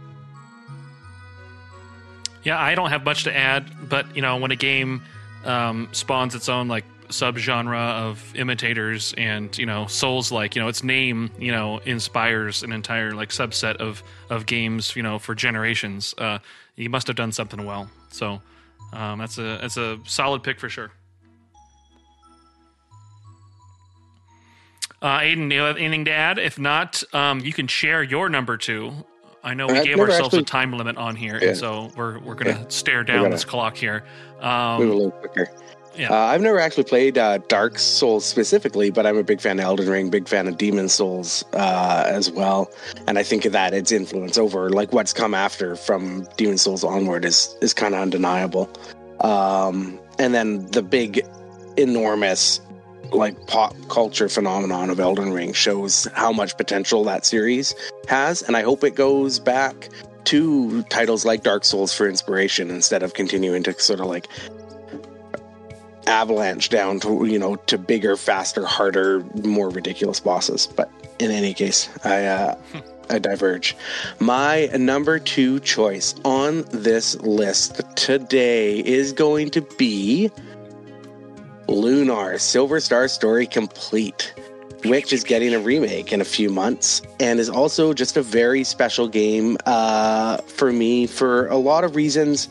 Yeah, I don't have much to add, but when a game spawns its own like subgenre of imitators, and Souls-like, its name inspires an entire like subset of games for generations. You must have done something well. So that's a solid pick for sure. Aiden, do you have anything to add? If not, you can share your number 2. I know we I've gave never ourselves actually- a time limit on here, Yeah. and so we're going to stare down gotta this clock here. Move a little quicker. Yeah. I've never actually played Dark Souls specifically, but I'm a big fan of Elden Ring, big fan of Demon Souls as well. And I think that its influence over like what's come after from Demon Souls onward is kind of undeniable. And then the big, enormous like pop culture phenomenon of Elden Ring shows how much potential that series has. And I hope it goes back to titles like Dark Souls for inspiration instead of continuing to sort of like avalanche down to, you know, to bigger, faster, harder, more ridiculous bosses. But in any case, I diverge. My number 2 choice on this list today is going to be Lunar Silver Star Story Complete, which is getting a remake in a few months and is also just a very special game for me for a lot of reasons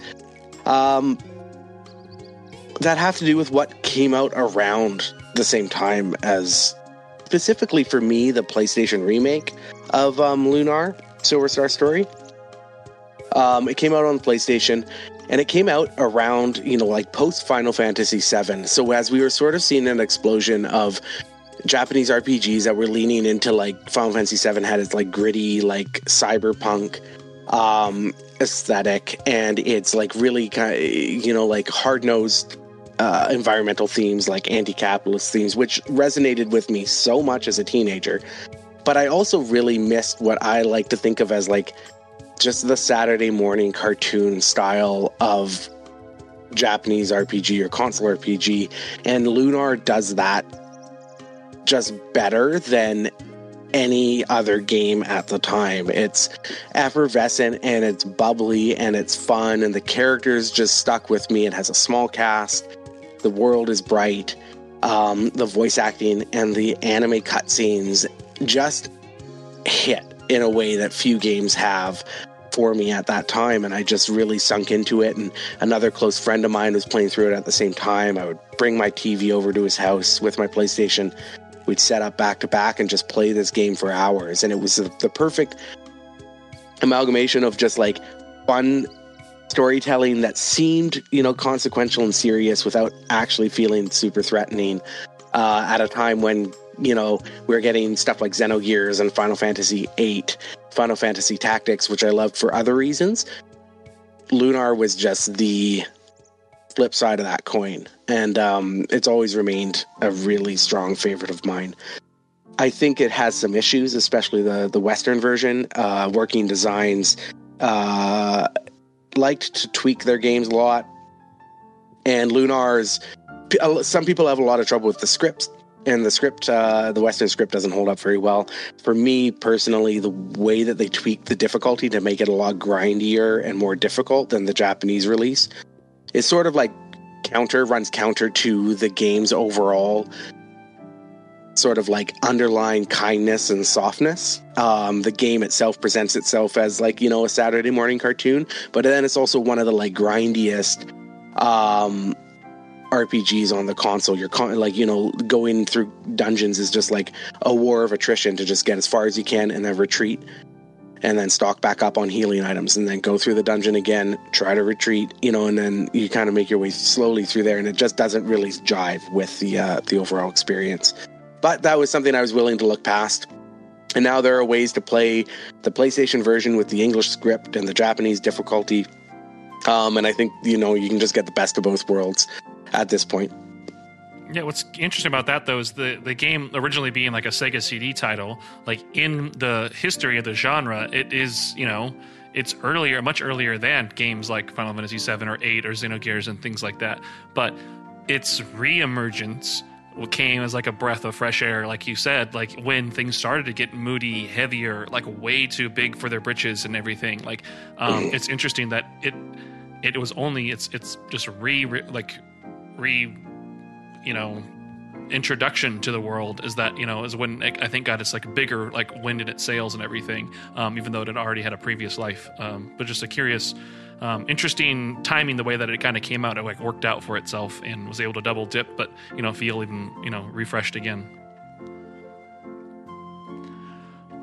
that have to do with what came out around the same time as, specifically for me, the PlayStation remake of Lunar Silver Star Story. It came out on PlayStation, and it came out around, you know, like post Final Fantasy VII. So as we were sort of seeing an explosion of Japanese RPGs that were leaning into like Final Fantasy VII had its like gritty, like cyberpunk aesthetic, and it's like really kind of, you know, like hard-nosed environmental themes, like anti-capitalist themes, which resonated with me so much as a teenager. But I also really missed what I like to think of as like just the Saturday morning cartoon style of Japanese RPG or console RPG, and Lunar does that just better than any other game at the time. It's effervescent and it's bubbly and it's fun, and the characters just stuck with me. It has a small cast. The world is bright. The voice acting and the anime cutscenes just hit in a way that few games have for me at that time, and I just really sunk into it. And another close friend of mine was playing through it at the same time. I would bring my TV over to his house with my PlayStation. We'd set up back to back and just play this game for hours, and it was the perfect amalgamation of just like fun storytelling that seemed, you know, consequential and serious without actually feeling super threatening at a time when, you know, we're getting stuff like Xenogears and Final Fantasy VIII, Final Fantasy Tactics, which I loved for other reasons. Lunar was just the flip side of that coin, and it's always remained a really strong favorite of mine. I think it has some issues, especially the Western version. Working Designs liked to tweak their games a lot, and Lunar's, some people have a lot of trouble with the scripts, and the Western script doesn't hold up very well. For me personally, the way that they tweaked the difficulty to make it a lot grindier and more difficult than the Japanese release is sort of like runs counter to the game's overall sort of like underlying kindness and softness. The game itself presents itself as like, you know, a Saturday morning cartoon, but then it's also one of the like grindiest RPGs on the console. You're like, you know, going through dungeons is just like a war of attrition to just get as far as you can and then retreat, and then stock back up on healing items, and then go through the dungeon again, try to retreat, you know, and then you kind of make your way slowly through there, and it just doesn't really jive with the overall experience. But that was something I was willing to look past. And now there are ways to play the PlayStation version with the English script and the Japanese difficulty. And I think, you know, you can just get the best of both worlds at this point. Yeah, what's interesting about that, though, is the game originally being like a Sega CD title, like in the history of the genre, it is, you know, it's earlier, much earlier than games like Final Fantasy VII or VIII or Xenogears and things like that. But its re-emergence came as like a breath of fresh air, like you said, like when things started to get moody, heavier, like way too big for their britches and everything. Like, it's interesting that it was only it's just you know, introduction to the world is that, you know, is when I think got its like bigger like wind in its sails and everything, even though it had already had a previous life. But just a curious, interesting timing, the way that it kind of came out, it like worked out for itself and was able to double dip, but, you know, feel even, you know, refreshed again.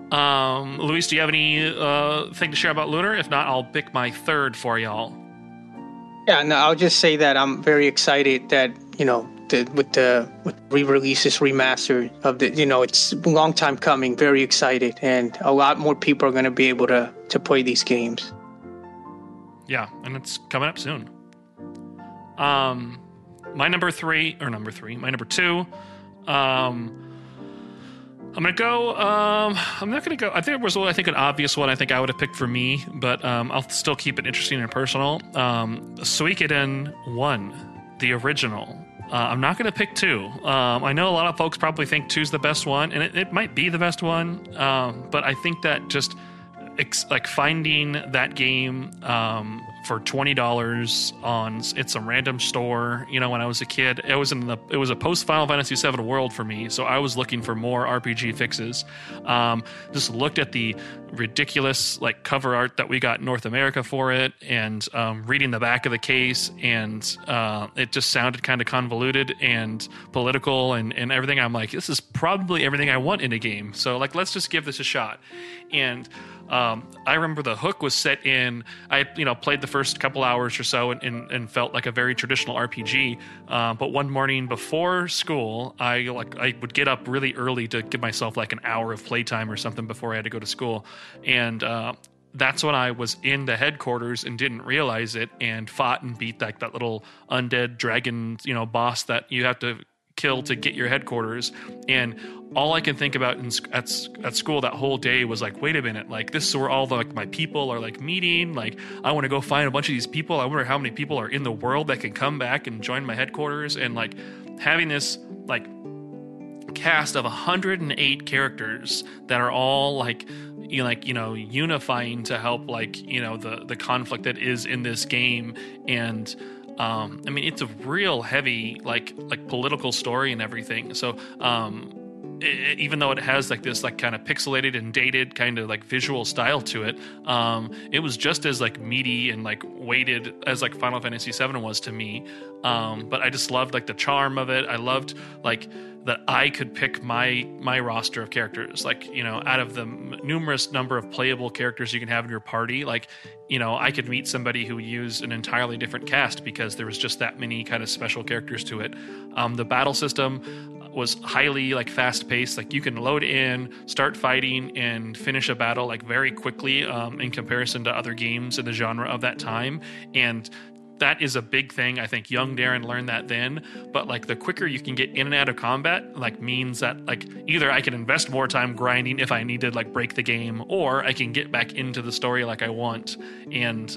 Luis, do you have any thing to share about Lunar? If not, I'll pick my third for y'all. Yeah, no, I'll just say that I'm very excited that, with re-release, this remaster of the, it's a long time coming, very excited, and a lot more people are going to be able to play these games. Yeah, and it's coming up soon. My number two, I'm not gonna go. I think there was an obvious one I think I would have picked for me, but I'll still keep it interesting and personal. Suikoden 1, the original. I'm not gonna pick 2. I know a lot of folks probably think 2's the best one, and it might be the best one. But I think that just finding that game for $20 on some random store, when I was a kid, it was a post Final Fantasy VII world for me, so I was looking for more RPG fixes. Just looked at the ridiculous cover art that we got in North America for it, and reading the back of the case, and it just sounded kind of convoluted and political and everything. I'm like, this is probably everything I want in a game, so let's just give this a shot. And I remember the hook was set in. I played the first couple hours or so and felt like a very traditional RPG. But one morning before school, I would get up really early to give myself an hour of playtime or something before I had to go to school. And that's when I was in the headquarters and didn't realize it, and fought and beat that little undead dragon boss that you have to kill to get your headquarters. And all I can think about at school that whole day was wait a minute, this is where all my people are meeting. I want to go find a bunch of these people. I wonder how many people are in the world that can come back and join my headquarters. And having this cast of 108 characters that are all unifying to help the conflict that is in this game. And it's a real heavy political story and everything. So even though it has this kind of pixelated and dated kind of visual style to it, it was just as meaty and weighted as Final Fantasy VII was to me. But I just loved the charm of it. I loved that I could pick my roster of characters, out of the numerous number of playable characters you can have in your party. I could meet somebody who used an entirely different cast because there was just that many kind of special characters to it. The battle system was highly fast paced. You can load in, start fighting, and finish a battle very quickly in comparison to other games in the genre of that time. And that is a big thing. I think young Darren learned that then, but the quicker you can get in and out of combat, means that either I can invest more time grinding if I need to break the game, or I can get back into the story I want. And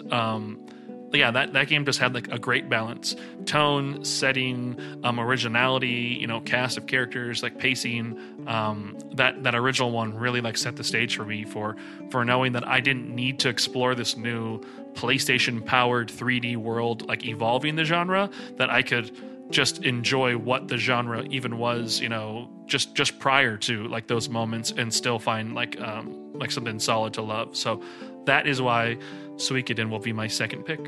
that game just had a great balance: tone, setting, originality, cast of characters, pacing. That original one really set the stage for me for knowing that I didn't need to explore this new PlayStation powered 3D world evolving the genre, that I could just enjoy what the genre even was, just prior to those moments, and still find something solid to love. So that is why Suikoden will be my second pick.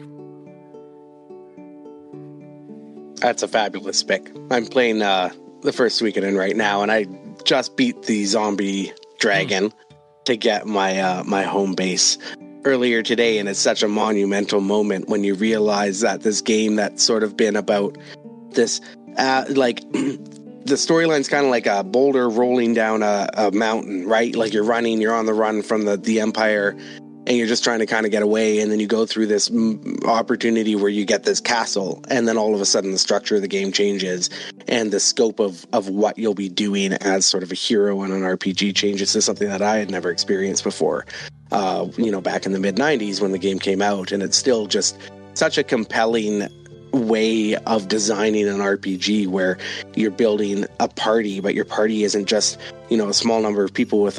That's a fabulous pick. I'm playing the first Suikoden right now, and I just beat the zombie dragon to get my home base earlier today, and it's such a monumental moment when you realize that this game that's sort of been about this the storyline's kind of like a boulder rolling down a mountain, right? You're running, you're on the run from the Empire, and you're just trying to kind of get away, and then you go through this opportunity where you get this castle, and then all of a sudden the structure of the game changes, and the scope of what you'll be doing as sort of a hero in an RPG changes to something that I had never experienced before, back in the mid-90s when the game came out. And it's still just such a compelling way of designing an RPG where you're building a party, but your party isn't just, a small number of people with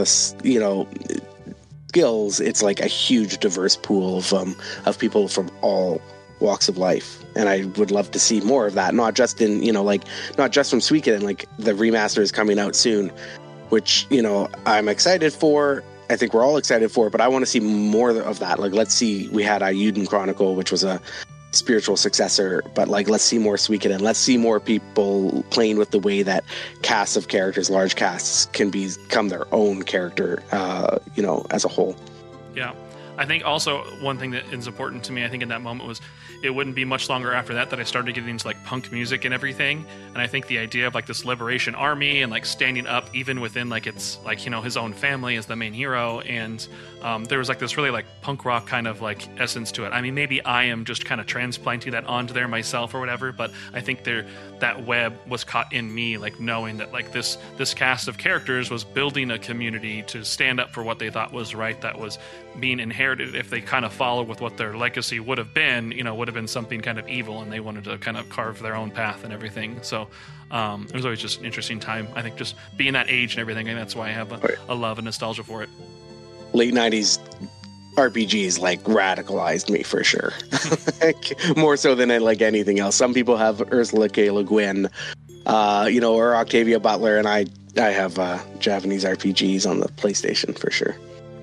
skills. It's a huge diverse pool of people from all walks of life, and I would love to see more of that, not just in not just from Suikoden. The remaster is coming out soon, which I'm excited for. I think we're all excited for, but I want to see more of that. Let's see, we had Eiyuden Chronicle, which was a spiritual successor, but like, let's see more Suikoden. Let's see more people playing with the way that casts of characters, large casts, can become their own character, as a whole. Yeah. I think also one thing that is important to me, I think in that moment was it wouldn't be much longer after that I started getting into like punk music and everything. And I think the idea of like this liberation army and like standing up even within like it's like, his own family as the main hero. And there was like this really like punk rock kind of like essence to it. I mean, maybe I am just kind of transplanting that onto there myself or whatever, but I think that web was caught in me, like knowing that like this cast of characters was building a community to stand up for what they thought was right, that was being inherited. If they kind of follow with what their legacy would have been, would have been something kind of evil, and they wanted to kind of carve their own path and everything. So it was always just an interesting time. I think just being that age and everything, and that's why I have a love and nostalgia for it. Late 90s RPGs like radicalized me for sure. More so than like anything else. Some people have Ursula K. Le Guin, or Octavia Butler, and I have Japanese RPGs on the PlayStation for sure.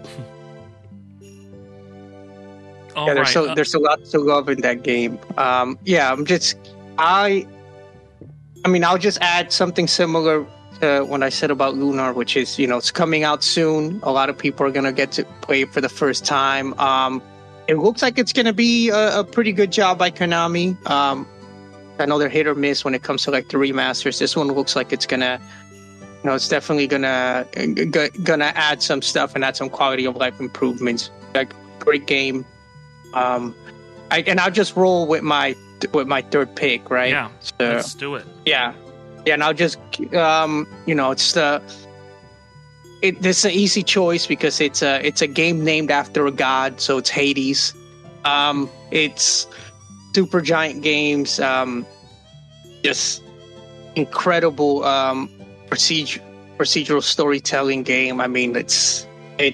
There's a lot to love in that game. I'll just add something similar to when I said about Lunar, which is, it's coming out soon. A lot of people are going to get to play it for the first time. It looks like it's going to be a pretty good job by Konami. I know they're hit or miss when it comes to like the remasters. This one looks like it's going to, it's definitely gonna add some stuff and add some quality of life improvements. Like, great game. I'll just roll with my third pick, right? Yeah, so, let's do it. Yeah, and I'll just this is an easy choice because it's a game named after a god, so it's Hades. It's Supergiant Games, just incredible procedural storytelling game. I mean, it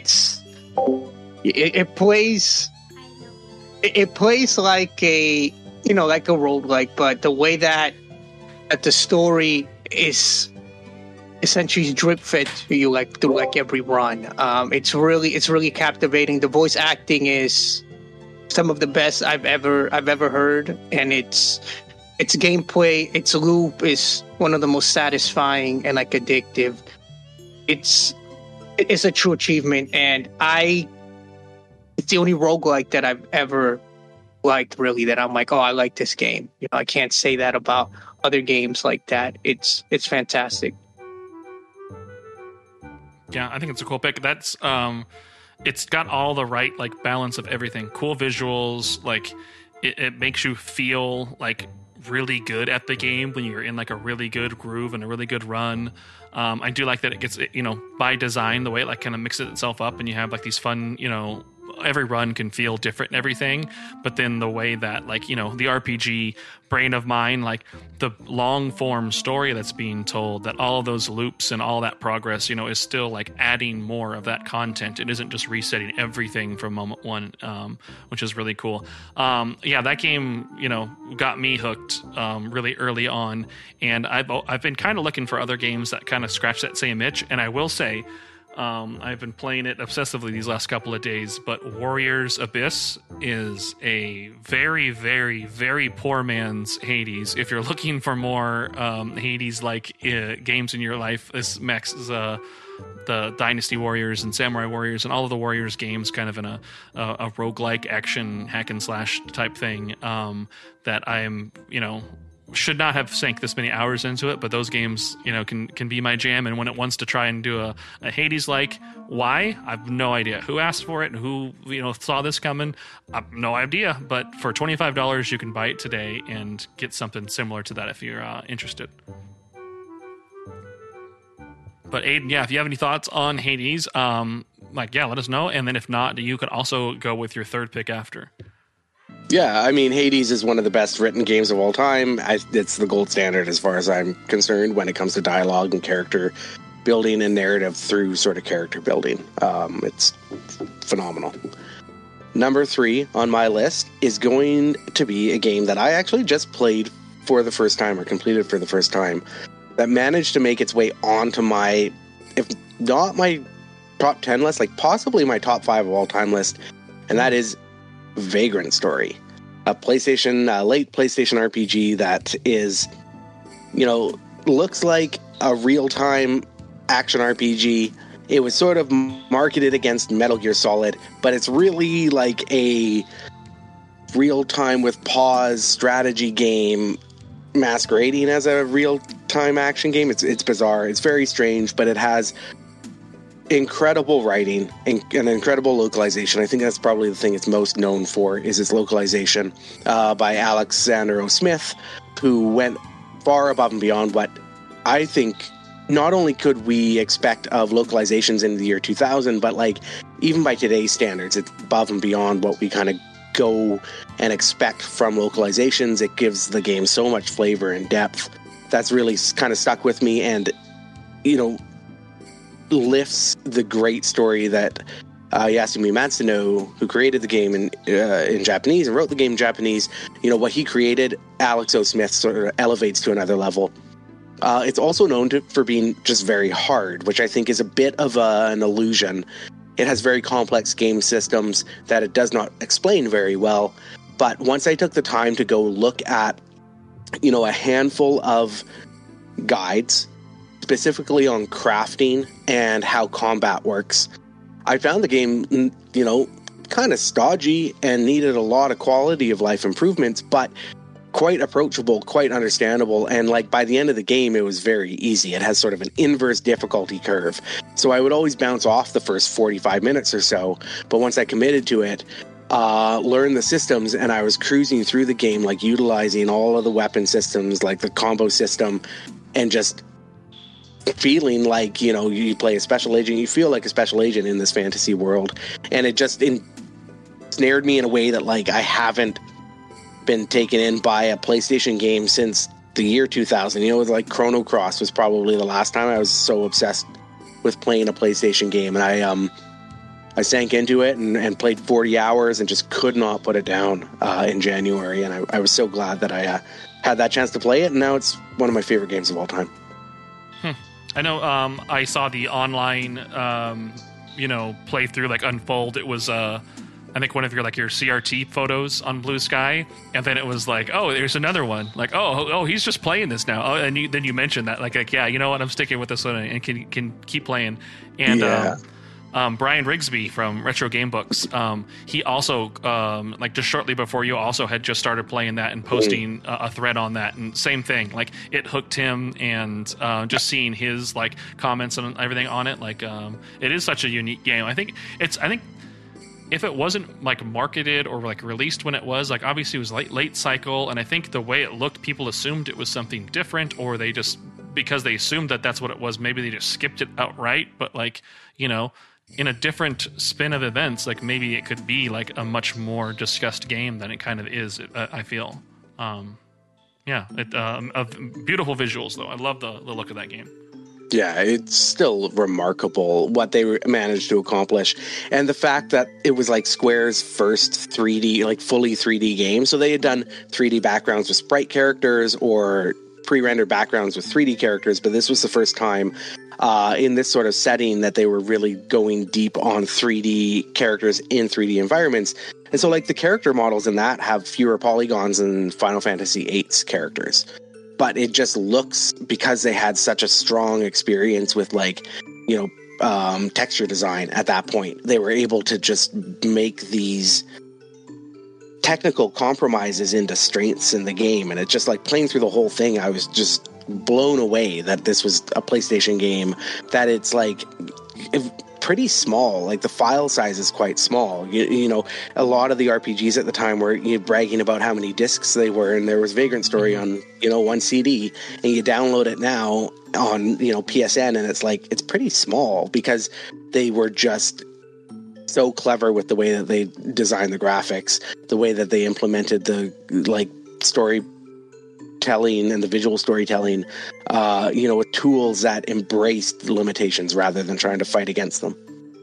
plays. It plays like a roguelike, but the way that the story is essentially drip fed to you like through like every run. It's really captivating. The voice acting is some of the best I've ever heard, and its gameplay, its loop is one of the most satisfying and like addictive. It's a true achievement, and it's the only roguelike that I've ever liked, really, that I'm like, oh, I like this game. I can't say that about other games like that. It's fantastic. Yeah, I think it's a cool pick. That's it's got all the right like balance of everything. Cool visuals, like it makes you feel like really good at the game when you're in like a really good groove and a really good run. I do like that it gets, by design, the way it like kind of mixes itself up, and you have like these fun, every run can feel different and everything, but then the way that like, the RPG brain of mine, like the long form story that's being told, that all of those loops and all that progress, is still like adding more of that content. It isn't just resetting everything from moment one, which is really cool. That game, got me hooked really early on, and I've been kind of looking for other games that kind of scratch that same itch, and I will say, I've been playing it obsessively these last couple of days, but Warriors Abyss is a very, very, very poor man's Hades. If you're looking for more Hades-like games in your life, this mixes the Dynasty Warriors and Samurai Warriors and all of the Warriors games kind of in a roguelike action hack and slash type thing that I am, should not have sank this many hours into it, but those games, can be my jam. And when it wants to try and do a Hades-like, why? I have no idea who asked for it and who, saw this coming. I have no idea, but for $25, you can buy it today and get something similar to that if you're interested. But Aiden, if you have any thoughts on Hades, let us know. And then if not, you could also go with your third pick after. Yeah, I mean, Hades is one of the best written games of all time. It's the gold standard as far as I'm concerned when it comes to dialogue and character building and narrative through sort of character building. It's phenomenal. Number 3 on my list is going to be a game that I actually just played for the first time or completed for the first time that managed to make its way onto my, if not my top 10 list, like possibly my top 5 of all time list, and that is Vagrant Story. late PlayStation RPG that is, looks like a real-time action RPG. It was sort of marketed against Metal Gear Solid, but it's really like a real-time with pause strategy game masquerading as a real-time action game. It's bizarre. It's very strange, but it has incredible writing and an incredible localization. I think that's probably the thing it's most known for, is its localization by Alexander O. Smith, who went far above and beyond what I think not only could we expect of localizations in the year 2000, but like even by today's standards, it's above and beyond what we kind of go and expect from localizations. It gives the game so much flavor and depth. That's really kind of stuck with me, and lifts the great story that Yasumi Matsuno, who created the game in Japanese and wrote the game in Japanese, what he created, Alex O. Smith sort of elevates to another level. It's also known for being just very hard, which I think is a bit of an illusion. It has very complex game systems that it does not explain very well. But once I took the time to go look at, a handful of guides, specifically on crafting and how combat works, I found the game, kind of stodgy and needed a lot of quality of life improvements, but quite approachable, quite understandable, and like by the end of the game it was very easy. It has sort of an inverse difficulty curve, so I would always bounce off the first 45 minutes or so, but once I committed to it, learned the systems, and I was cruising through the game, like utilizing all of the weapon systems, like the combo system, and just feeling like, you play a special agent, you feel like a special agent in this fantasy world, and it just snared me in a way that like I haven't been taken in by a PlayStation game since the year 2000. It was like Chrono Cross was probably the last time I was so obsessed with playing a PlayStation game, and I sank into it and played 40 hours and just could not put it down in January, and I was so glad that I had that chance to play it, and now it's one of my favorite games of all time. I know I saw the online playthrough like unfold. It was I think one of your CRT photos on Blue Sky, and then it was like, oh, there's another one. Like, oh, he's just playing this now. Oh, and then you mentioned that, like, yeah, you know what, I'm sticking with this one and can keep playing. And yeah. Brian Rigsby from Retro Game Books, he also just shortly before you also had just started playing that and posting a thread on that, and same thing, like it hooked him, and just seeing his like comments and everything on it, like it is such a unique game. I think if it wasn't like marketed or like released when it was, like obviously it was late cycle, and I think the way it looked, people assumed it was something different, or they just, because they assumed that that's what it was, maybe they just skipped it outright. But like, in a different spin of events, like maybe it could be like a much more discussed game than it kind of is, I feel. Of beautiful visuals though. I love the look of that game. Yeah, it's still remarkable what they managed to accomplish. And the fact that it was like Square's first 3D, like fully 3D game. So they had done 3D backgrounds with sprite characters or pre-rendered backgrounds with 3D characters, but this was the first time in this sort of setting that they were really going deep on 3D characters in 3D environments. And so like the character models in that have fewer polygons than Final Fantasy VIII's characters. But it just looks, because they had such a strong experience with texture design at that point, they were able to just make these technical compromises into strengths in the game. And it's just like playing through the whole thing, I was just blown away that this was a PlayStation game, that it's like pretty small. Like the file size is quite small. A lot of the RPGs at the time were bragging about how many discs they were, and there was Vagrant Story on one CD, and you download it now on PSN, and it's like it's pretty small, because they were just so clever with the way that they designed the graphics, the way that they implemented the storytelling and the visual storytelling, with tools that embraced the limitations rather than trying to fight against them.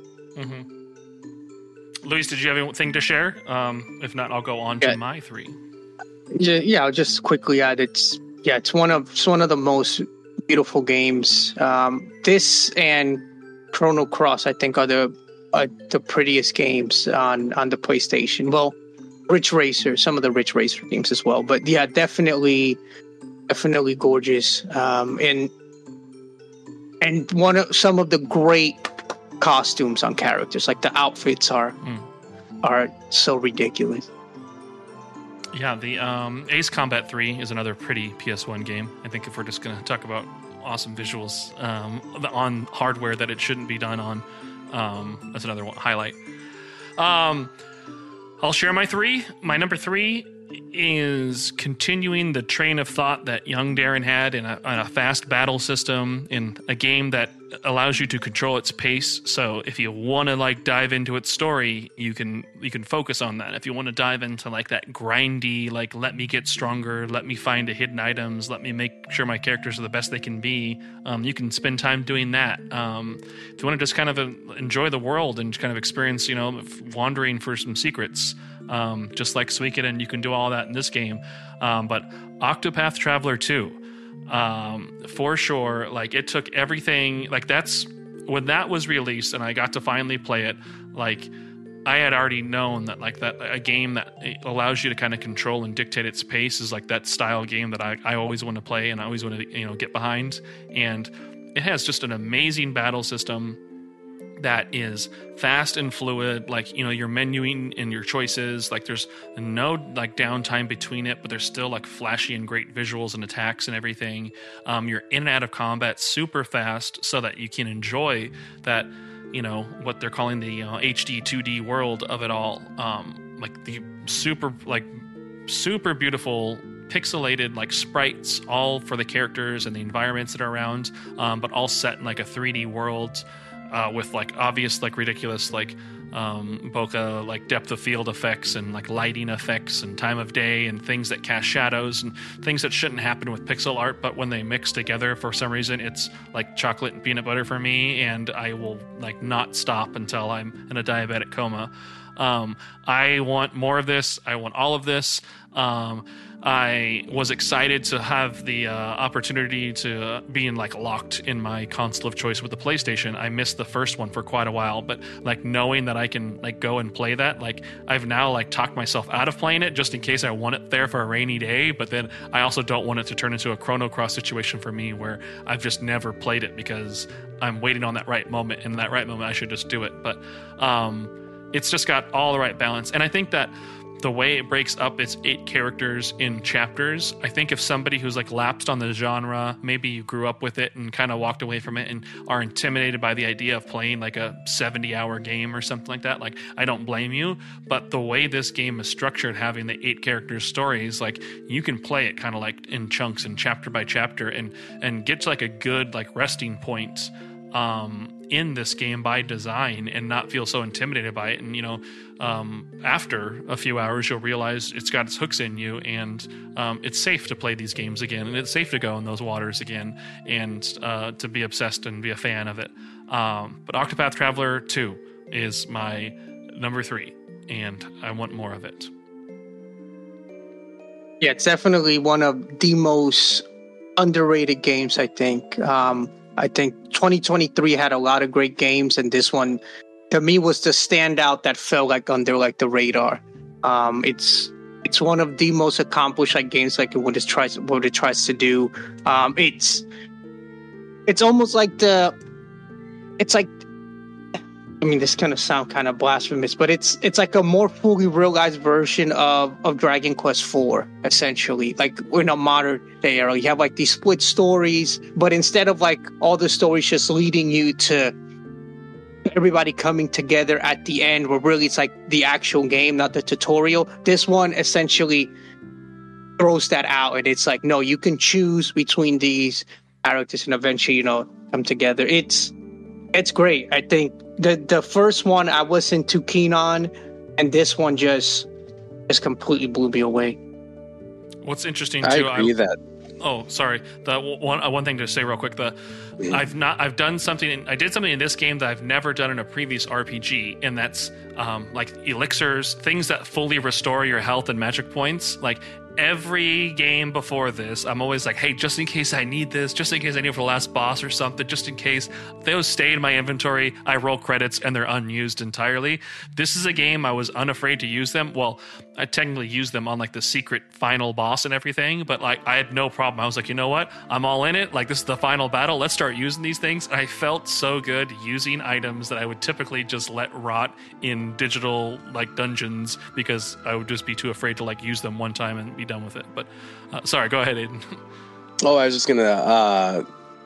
Mm-hmm. Luis, did you have anything to share? If not, I'll go on to my three. Yeah, I'll just quickly add, it's one of the most beautiful games. This and Chrono Cross, I think, are the prettiest games on the PlayStation. Well, Ridge Racer, some of the Ridge Racer games as well. But yeah, definitely gorgeous. And some of the great costumes on characters, like the outfits are so ridiculous. Yeah, the Ace Combat 3 is another pretty PS1 game. I think if we're just going to talk about awesome visuals on hardware that it shouldn't be done on, that's another highlight. I'll share my three. My number 3 is continuing the train of thought that young Darren had in a fast battle system, in a game that allows you to control its pace. So if you want to like dive into its story, you can focus on that. If you want to dive into like that grindy, like let me get stronger, let me find the hidden items, let me make sure my characters are the best they can be, you can spend time doing that. If you want to just kind of enjoy the world and kind of experience, wandering for some secrets, just like Suikoden, you can do all that in this game. But Octopath Traveler 2, for sure, like it took everything, like that's when that was released and I got to finally play it, like I had already known that like that a game that allows you to kind of control and dictate its pace is like that style game that I always want to play and I always want to get behind. And it has just an amazing battle system that is fast and fluid, like you're menuing in your choices, like there's no like downtime between it, but there's still like flashy and great visuals and attacks and everything. You're in and out of combat super fast so that you can enjoy that, what they're calling the HD 2D world of it all, like the super beautiful pixelated like sprites all for the characters and the environments that are around, but all set in like a 3D world. With like obvious like ridiculous like bokeh like depth of field effects and like lighting effects and time of day and things that cast shadows and things that shouldn't happen with pixel art, but when they mix together for some reason it's like chocolate and peanut butter for me, and I will like not stop until I'm in a diabetic coma. I want more of this. I want all of this. I was excited to have the opportunity to be locked in my console of choice with the PlayStation. I missed the first one for quite a while, but like knowing that I can like go and play that, like I've now like talked myself out of playing it just in case I want it there for a rainy day. But then I also don't want it to turn into a Chrono Cross situation for me where I've just never played it because I'm waiting on that right moment. And that right moment, I should just do it. But it's just got all the right balance, and I think that the way it breaks up its 8 characters in chapters, I think if somebody who's like lapsed on the genre, maybe you grew up with it and kind of walked away from it and are intimidated by the idea of playing like a 70-hour game or something like that, like I don't blame you. But the way this game is structured, having the 8 characters stories, like you can play it kind of like in chunks and chapter by chapter and get to like a good like resting point in this game by design and not feel so intimidated by it. And after a few hours you'll realize it's got its hooks in you, and it's safe to play these games again, and it's safe to go in those waters again, and to be obsessed and be a fan of it. But Octopath Traveler 2 is my number 3, and I want more of it. Yeah, it's definitely one of the most underrated games, I think. I think 2023 had a lot of great games, and this one, to me, was the standout that fell like under like the radar. It's one of the most accomplished like games, like what it tries to do. It's almost like I mean, this kind of sound kind of blasphemous, but it's like a more fully realized version of Dragon Quest IV, essentially. Like in a modern day era, you have like these split stories, but instead of like all the stories just leading you to everybody coming together at the end, where really it's like the actual game, not the tutorial. This one essentially throws that out, and it's like, no, you can choose between these characters and eventually, come together. It's great. I think the first one I wasn't too keen on, and this one just completely blew me away. What's interesting too, I agree that. Oh, sorry. The one thing to say real quick. I did something in this game that I've never done in a previous RPG, and that's like elixirs, things that fully restore your health and magic points. Like every game before this, I'm always like, hey, just in case I need this, just in case I need it for the last boss or something, just in case those stay in my inventory, I roll credits and they're unused entirely. This is a game I was unafraid to use them. Well, I technically used them on like the secret final boss and everything, but like I had no problem. I was like, you know what? I'm all in it. Like this is the final battle. Let's start using these things. And I felt so good using items that I would typically just let rot in digital like dungeons because I would just be too afraid to like use them one time and be done with it. But sorry, go ahead, Aiden. Oh, I was just gonna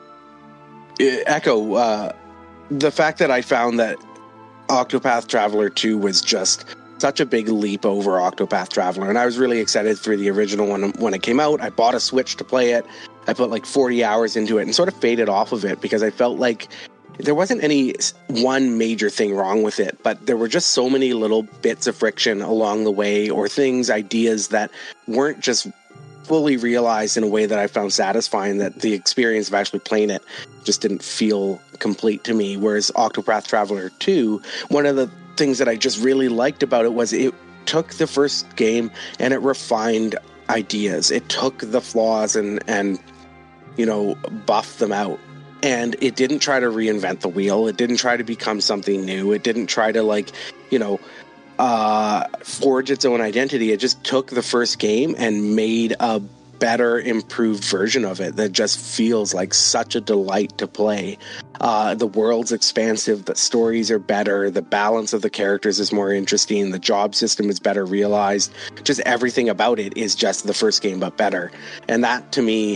echo the fact that I found that Octopath Traveler 2 was just such a big leap over Octopath Traveler, and I was really excited for the original one when it came out. I bought a Switch to play it. I put like 40 hours into it and sort of faded off of it because I felt like there wasn't any one major thing wrong with it, but there were just so many little bits of friction along the way, or things, ideas that weren't just fully realized in a way that I found satisfying, that the experience of actually playing it just didn't feel complete to me. Whereas Octopath Traveler 2, one of the things that I just really liked about it was it took the first game and it refined ideas. It took the flaws and you know, buffed them out. And it didn't try to reinvent the wheel. It didn't try to become something new. It didn't try to, like, you know, forge its own identity. It just took the first game and made a better, improved version of it that just feels like such a delight to play. The world's expansive. The stories are better. The balance of the characters is more interesting. The job system is better realized. Just everything about it is just the first game, but better. And that, to me,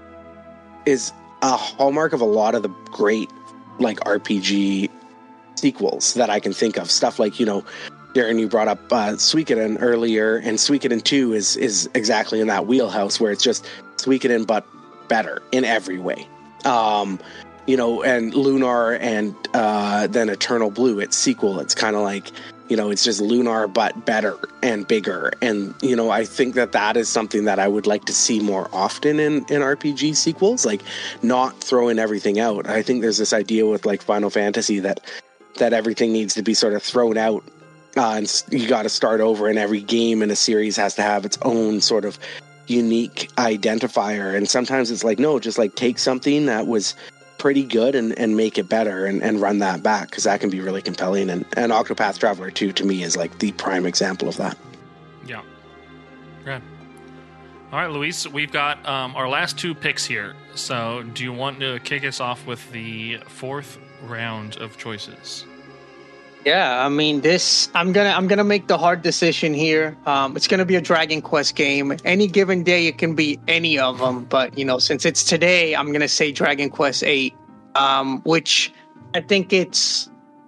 is a hallmark of a lot of the great like RPG sequels that I can think of. Stuff like, you know, Darren, you brought up Suikoden earlier, and Suikoden 2 is exactly in that wheelhouse where it's just Suikoden but better in every way. You know, and Lunar and then Eternal Blue, its sequel, it's kind of like, you know, it's just Lunar but better and bigger. And, you know, I think that that is something that I would like to see more often in RPG sequels, like not throwing everything out. I think there's this idea with like Final Fantasy that everything needs to be sort of thrown out, and you got to start over, and every game in a series has to have its own sort of unique identifier. And sometimes it's like, no, just like take something that was pretty good and make it better and run that back, because that can be really compelling. And Octopath Traveler 2 to me is like the prime example of that. Yeah. Right. All right, Luis, we've got our last two picks here. So do you want to kick us off with the fourth round of choices? Yeah, I mean, I'm gonna make the hard decision here. It's gonna be a Dragon Quest game. Any given day, it can be any of them. But you know, since it's today, I'm gonna say Dragon Quest 8, which I think it's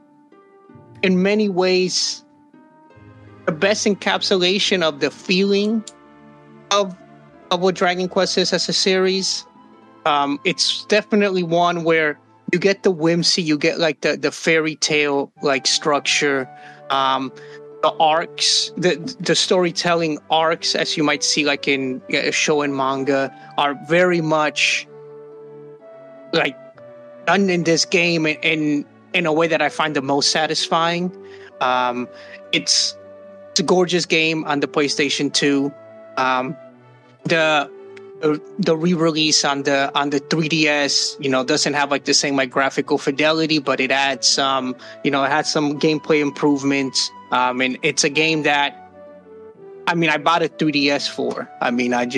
in many ways the best encapsulation of the feeling of what Dragon Quest is as a series. It's definitely one where you get the whimsy, you get like the fairy tale like structure, the arcs, the storytelling arcs, as you might see like in a show and manga, are very much like done in this game in a way that I find the most satisfying. It's a gorgeous game on the PlayStation 2. The re-release on the 3DS, you know, doesn't have like the same like graphical fidelity, but it adds some, you know, it had some gameplay improvements. And it's a game that, I mean, I bought a 3DS for. I mean, I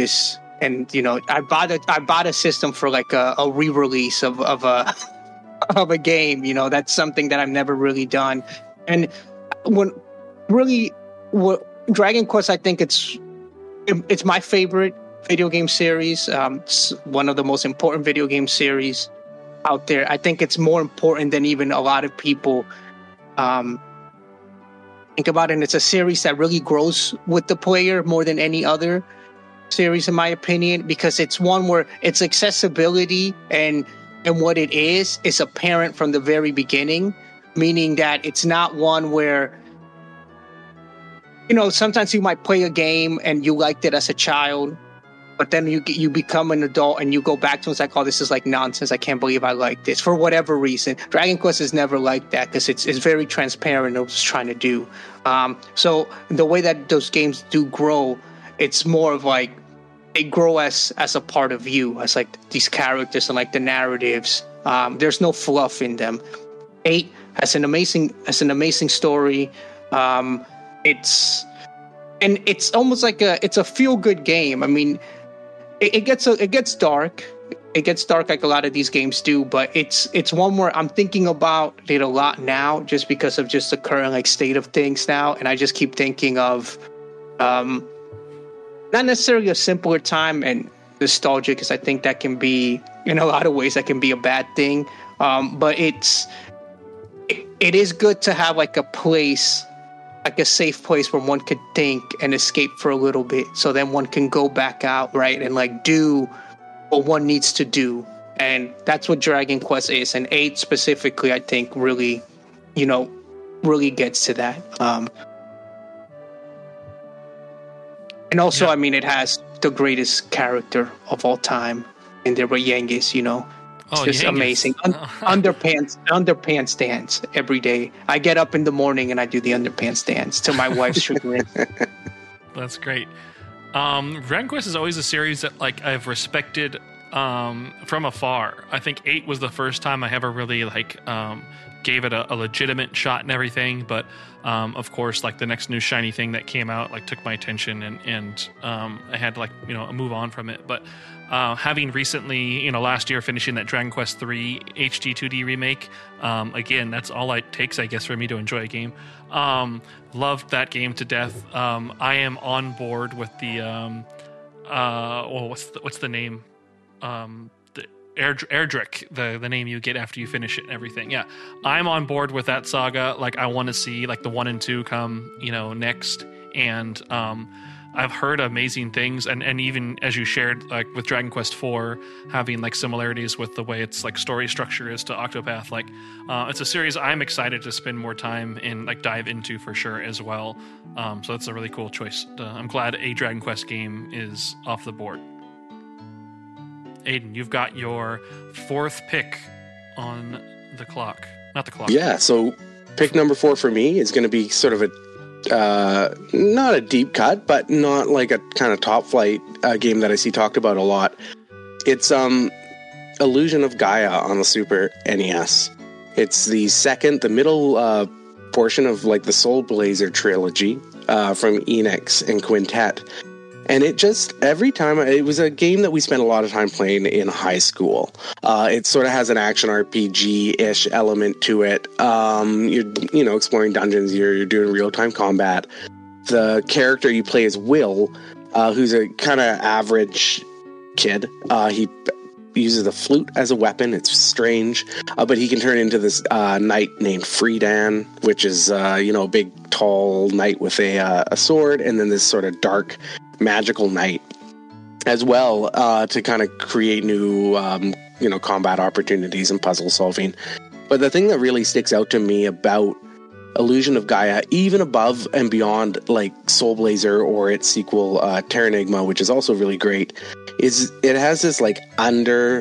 bought a system for like a re-release of a of a game. You know, that's something that I've never really done. And what Dragon Quest, I think it's my favorite video game series. It's one of the most important video game series out there. I think it's more important than even a lot of people think about it. And it's a series that really grows with the player more than any other series, in my opinion, because it's one where its accessibility and what it is apparent from the very beginning, meaning that it's not one where, you know, sometimes you might play a game and you liked it as a child, but then you become an adult and you go back to it, it's like, oh, this is like nonsense. I can't believe I like this for whatever reason. Dragon Quest is never like that because it's very transparent of what it's trying to do. So the way that those games do grow it's more of like they grow as a part of you, as like these characters and like the narratives. There's no fluff in them. 8 has an amazing story. It's almost like it's a feel good game. I mean, it gets dark. It gets dark like a lot of these games do, but it's one where I'm thinking about it a lot now, just because of just the current like state of things now, and I just keep thinking of not necessarily a simpler time and nostalgia, because I think that can be, in a lot of ways, that can be a bad thing. But it is good to have like a place, like a safe place where one could think and escape for a little bit, so then one can go back out, right, and like do what one needs to do. And that's what Dragon Quest is, and 8 specifically, I think, really gets to that. And also, yeah. I mean, it has the greatest character of all time in there, but Yankees, it's just Yankees. Amazing. Underpants dance every day. I get up in the morning and I do the underpants dance to my wife's chagrin. That's great. Dragon Quest is always a series that like I've respected from afar. I think 8 was the first time I ever really like gave it a legitimate shot and everything, but of course, like the next new shiny thing that came out like took my attention, and I had to like move on from it. But having recently last year finishing that Dragon Quest 3 HD 2D remake, again, that's all it takes, I guess, for me to enjoy a game. Loved that game to death. I am on board with the what's the name? The Erdrick, the name you get after you finish it and everything. Yeah, I'm on board with that saga. Like, I want to see like the 1 and 2 come next, and I've heard amazing things, and even as you shared, like with Dragon Quest 4 having like similarities with the way its like story structure is to Octopath. Like, it's a series I'm excited to spend more time and like dive into for sure as well. So that's a really cool choice. I'm glad a Dragon Quest game is off the board. Aiden, you've got your 4th pick on the clock. Not the clock. Yeah, so pick number 4 for me is going to be sort of a not a deep cut, but not like a kind of top flight game that I see talked about a lot. It's Illusion of Gaia on the Super NES. It's the middle portion of like the Soul Blazer trilogy from Enix and Quintet. And it just, every time, it was a game that we spent a lot of time playing in high school. It sort of has an action RPG-ish element to it. You're, exploring dungeons, you're doing real-time combat. The character you play is Will, who's a kind of average kid. He uses the flute as a weapon. It's strange. But he can turn into this knight named Freedan, which is, a big, tall knight with a sword, and then this sort of dark, magical knight as well, to kind of create new combat opportunities and puzzle solving. But the thing that really sticks out to me about Illusion of Gaia, even above and beyond like Soul Blazer or its sequel Terranigma, which is also really great, is it has this like undertone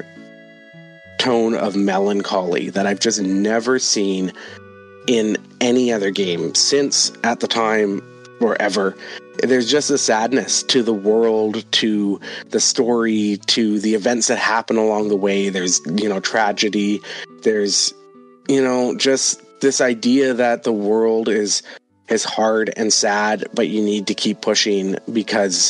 of melancholy that I've just never seen in any other game since, at the time, or ever. There's just a sadness to the world, to the story, to the events that happen along the way. There's, tragedy. There's, just this idea that the world is hard and sad, but you need to keep pushing because,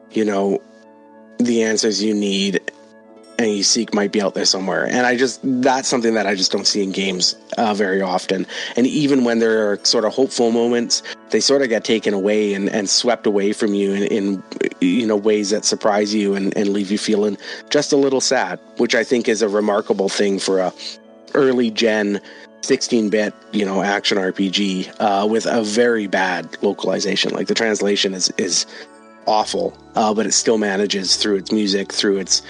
the answers you need and you seek might be out there somewhere. And that's something that I just don't see in games very often. And even when there are sort of hopeful moments, they sort of get taken away and swept away from you in ways that surprise you and leave you feeling just a little sad, which I think is a remarkable thing for a early gen 16-bit, action RPG with a very bad localization. Like, the translation is awful, but it still manages through its music, through its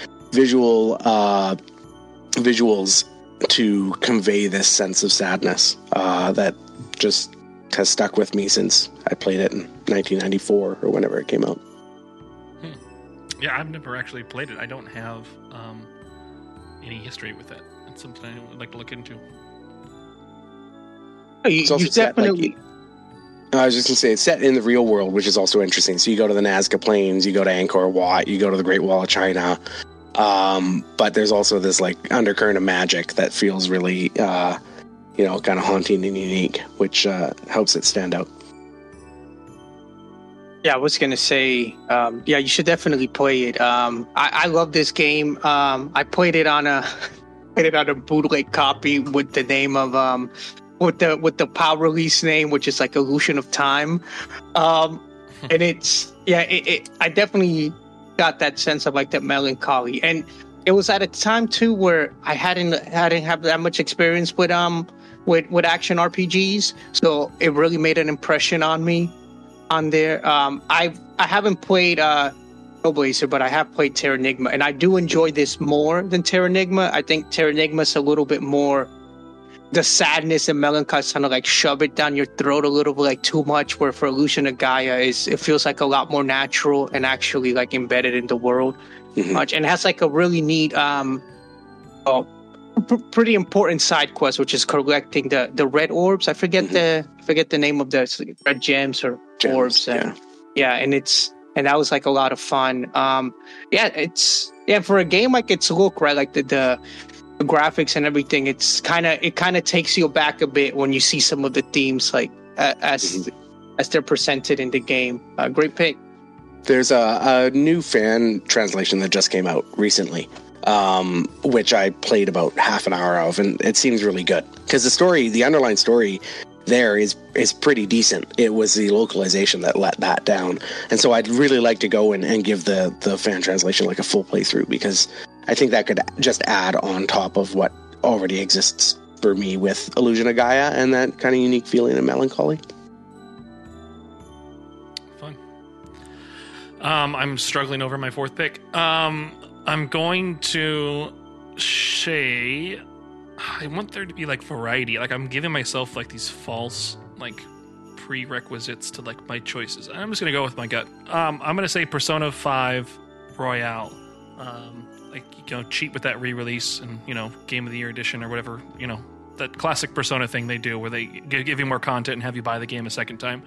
visuals to convey this sense of sadness that just has stuck with me since I played it in 1994 or whenever it came out. Yeah, I've never actually played it. I don't have any history with it. It's something I would like to look into. You definitely... I was just going to say, it's set in the real world, which is also interesting. So you go to the Nazca Plains, you go to Angkor Wat, you go to the Great Wall of China. But there's also this like undercurrent of magic that feels really, kind of haunting and unique, which helps it stand out. Yeah, I was going to say, you should definitely play it. I love this game. I played it on a bootleg copy with the name of with the PAL release name, which is like Illusion of Time, and it's I definitely got that sense of like that melancholy, and it was at a time too where I hadn't have that much experience with action RPGs, so it really made an impression on me on there. I haven't played Trailblazer, but I have played Terranigma, and I do enjoy this more than Terranigma. I think Terranigma is a little bit more, the sadness and melancholy kind of like shove it down your throat a little bit like too much, where for Illusion of Gaia it feels like a lot more natural and actually like embedded in the world much, and has like a really neat pretty important side quest, which is collecting the red orbs. I forget the name of the red gems or orbs. And that was like a lot of fun. For a game like its look, right, like the graphics and everything, it kind of takes you back a bit when you see some of the themes like as they're presented in the game. Great pick. There's a new fan translation that just came out recently, which I played about half an hour of, and it seems really good because the underlying story there is pretty decent. It was the localization that let that down, and so I'd really like to go and give the fan translation like a full playthrough, because I think that could just add on top of what already exists for me with Illusion of Gaia and that kind of unique feeling of melancholy. Fun. I'm struggling over my fourth pick. I'm going to say I want there to be like variety. Like I'm giving myself like these false like prerequisites to like my choices. I'm just gonna go with my gut. I'm gonna say Persona 5 Royale. Cheat with that re-release and Game of the Year edition or whatever. That classic Persona thing they do where they give you more content and have you buy the game a second time.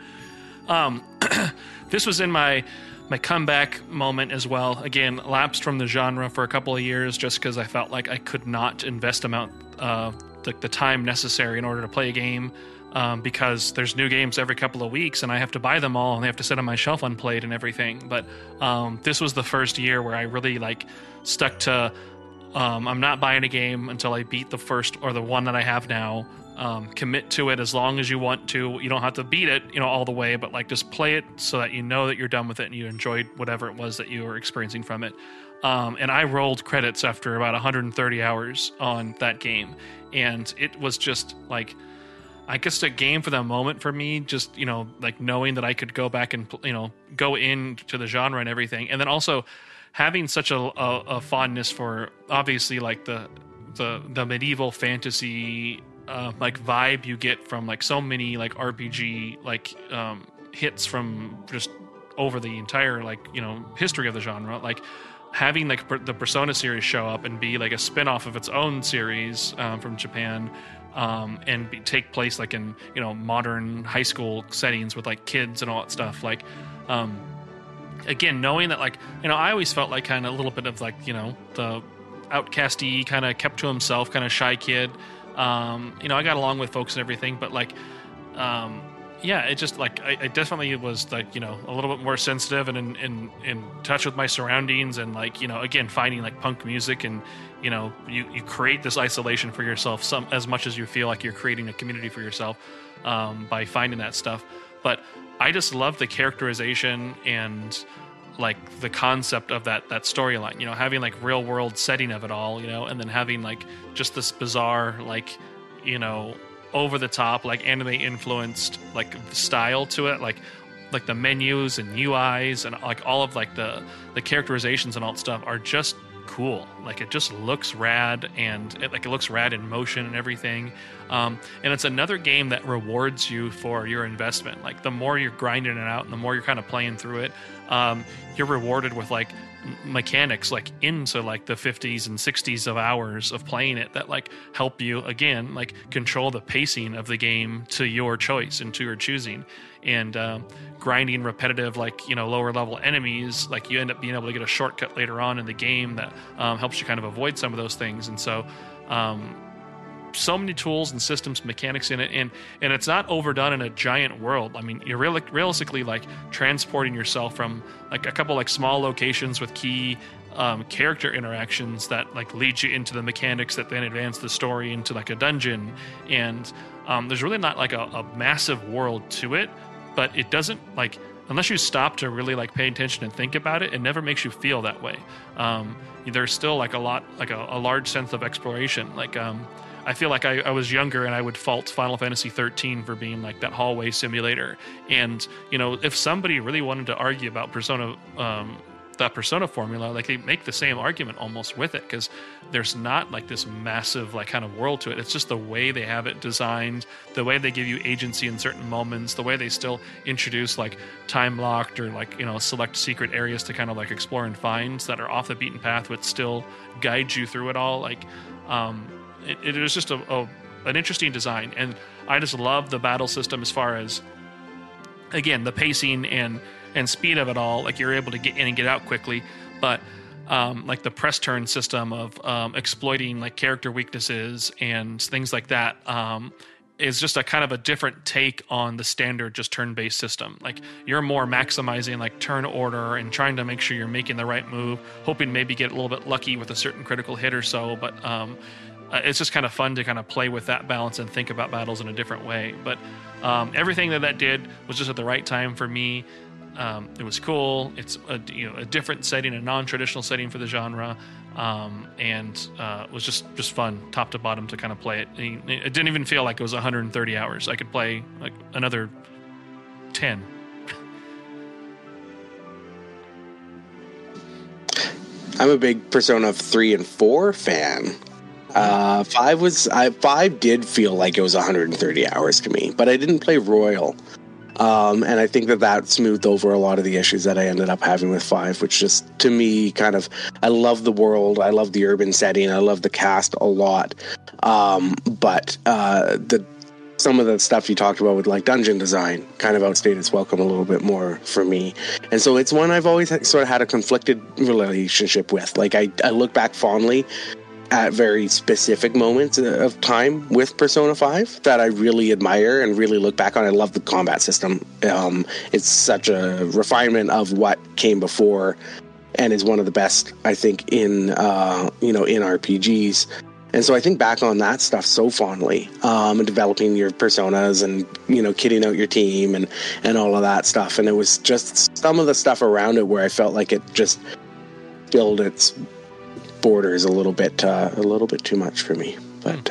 This was in my comeback moment as well. Again, lapsed from the genre for a couple of years just because I felt like I could not invest the time necessary in order to play a game, because there's new games every couple of weeks and I have to buy them all and they have to sit on my shelf unplayed and everything. But this was the first year where I really like stuck to I'm not buying a game until I beat the first or the one that I have now. Commit to it as long as you want to. You don't have to beat it, all the way, but like just play it so that you know that you're done with it and you enjoyed whatever it was that you were experiencing from it. And I rolled credits after about 130 hours on that game, and it was just like, I guess a game for the moment for me. Just like knowing that I could go back and go into the genre and everything, and then also having such a fondness for obviously like the medieval fantasy like vibe you get from like so many like RPG like hits from just over the entire like history of the genre. Like having like the Persona series show up and be like a spin-off of its own series from Japan, and take place like in modern high school settings with like kids and all that stuff. Like again, knowing that like I always felt like kind of a little bit of like the outcasty kind of kept to himself kind of shy kid. I got along with folks and everything, but like it just like I definitely was like a little bit more sensitive and in touch with my surroundings, and like again finding like punk music, and you create this isolation for yourself as much as you feel like you're creating a community for yourself by finding that stuff. But I just love the characterization and like the concept of that storyline, having like real world setting of it all, and then having like just this bizarre like over the top like anime influenced like style to it, like the menus and UIs and like all of like the characterizations and all that stuff are just cool. Like it just looks rad, and it looks rad in motion and everything. And it's another game that rewards you for your investment. Like the more you're grinding it out and the more you're kind of playing through it, you're rewarded with like mechanics like into like the 50s and 60s of hours of playing it that like help you again like control the pacing of the game to your choice and to your choosing. And grinding repetitive like lower level enemies, like you end up being able to get a shortcut later on in the game that helps you kind of avoid some of those things. And so so many tools and systems, mechanics in it, and it's not overdone in a giant world. I mean, you're realistically like transporting yourself from like a couple like small locations with key character interactions that like lead you into the mechanics that then advance the story into like a dungeon. And there's really not like a massive world to it, but it doesn't like, unless you stop to really like pay attention and think about it, it never makes you feel that way. There's still like a large sense of exploration. Like I feel like I was younger and I would fault Final Fantasy 13 for being like that hallway simulator. And, if somebody really wanted to argue about Persona, that Persona formula, like they make the same argument almost with it, because there's not like this massive like kind of world to it. It's just the way they have it designed, the way they give you agency in certain moments, the way they still introduce like time locked or like, select secret areas to kind of like explore and find that are off the beaten path, but still guide you through it all. Like, it is just an interesting design. And I just love the battle system as far as, again, the pacing and speed of it all. Like you're able to get in and get out quickly, but like the press turn system of exploiting like character weaknesses and things like that is just a kind of a different take on the standard just turn-based system. Like you're more maximizing like turn order and trying to make sure you're making the right move, hoping maybe get a little bit lucky with a certain critical hit or so. But it's just kind of fun to kind of play with that balance and think about battles in a different way. But everything that did was just at the right time for me. It was cool. It's a different setting, a non-traditional setting for the genre, and it was just fun, top to bottom, to kind of play it. It didn't even feel like it was 130 hours. I could play like another 10. I'm a big Persona 3 and 4 fan. 5 did feel like it was 130 hours to me, but I didn't play Royal. And I think that smoothed over a lot of the issues that I ended up having with 5, which just, to me, kind of, I love the world, I love the urban setting, I love the cast a lot. But some of the stuff you talked about with like dungeon design kind of outstayed its welcome a little bit more for me. And so it's one I've always sort of had a conflicted relationship with. Like I look back fondly at very specific moments of time with Persona 5 that I really admire and really look back on. I love the combat system. It's such a refinement of what came before and is one of the best, I think, in RPGs. And so I think back on that stuff so fondly, and developing your personas and, kitting out your team and all of that stuff. And it was just some of the stuff around it where I felt like it just filled its borders a little bit too much for me. But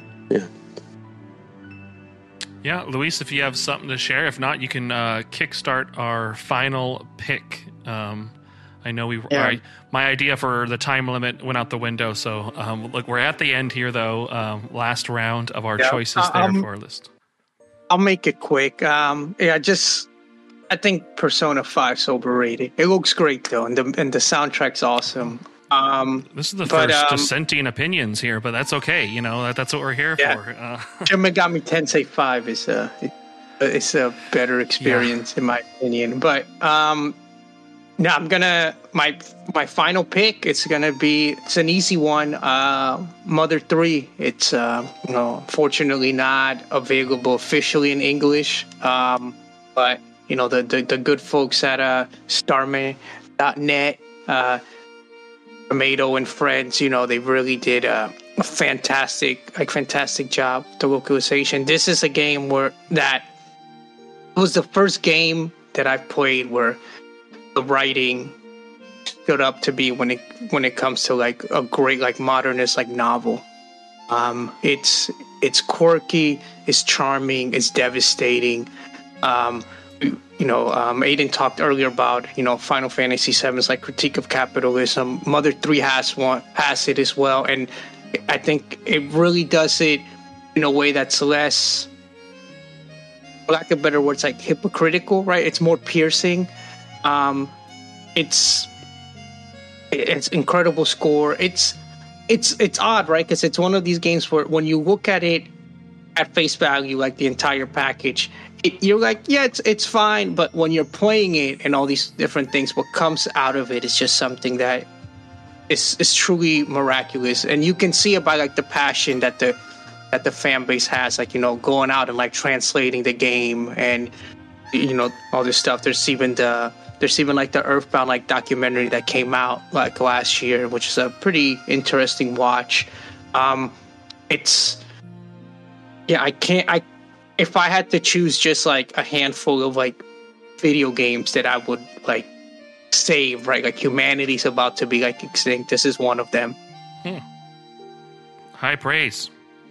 yeah, Luis, if you have something to share, if not, you can kickstart our final pick. I know my idea for the time limit went out the window, so look, we're at the end here though. Last round of our choices for our list. I'll make it quick. I think Persona 5's overrated. It looks great though, and the soundtrack's awesome. This is the first dissenting opinions here, but that's okay. That's what we're here for. Shin Megami Tensei 5 is a better experience in my opinion. But now I'm gonna my final pick. It's an easy one. Mother 3. It's unfortunately not available officially in English. But the good folks at Starman.net. Tomato and friends, they really did a fantastic job with the localization. This is a game that was the first game that I've played where the writing stood up to be when it comes to like a great like modernist like novel. It's quirky, it's charming, it's devastating. Aiden talked earlier about, Final Fantasy VII's like critique of capitalism. Mother 3 has it as well. And I think it really does it in a way that's less, for lack of better words, like hypocritical, right? It's more piercing. it's incredible score. It's odd, right? Because it's one of these games where when you look at it at face value, like the entire package, you're like, yeah, it's fine. But when you're playing it and all these different things, what comes out of it is just something that is truly miraculous. And you can see it by like the passion that the fan base has, like, going out and like translating the game and all this stuff. There's even like the Earthbound like documentary that came out like last year, which is a pretty interesting watch. If I had to choose just like a handful of like video games that I would like save, right? Like humanity's about to be like extinct. This is one of them. High praise.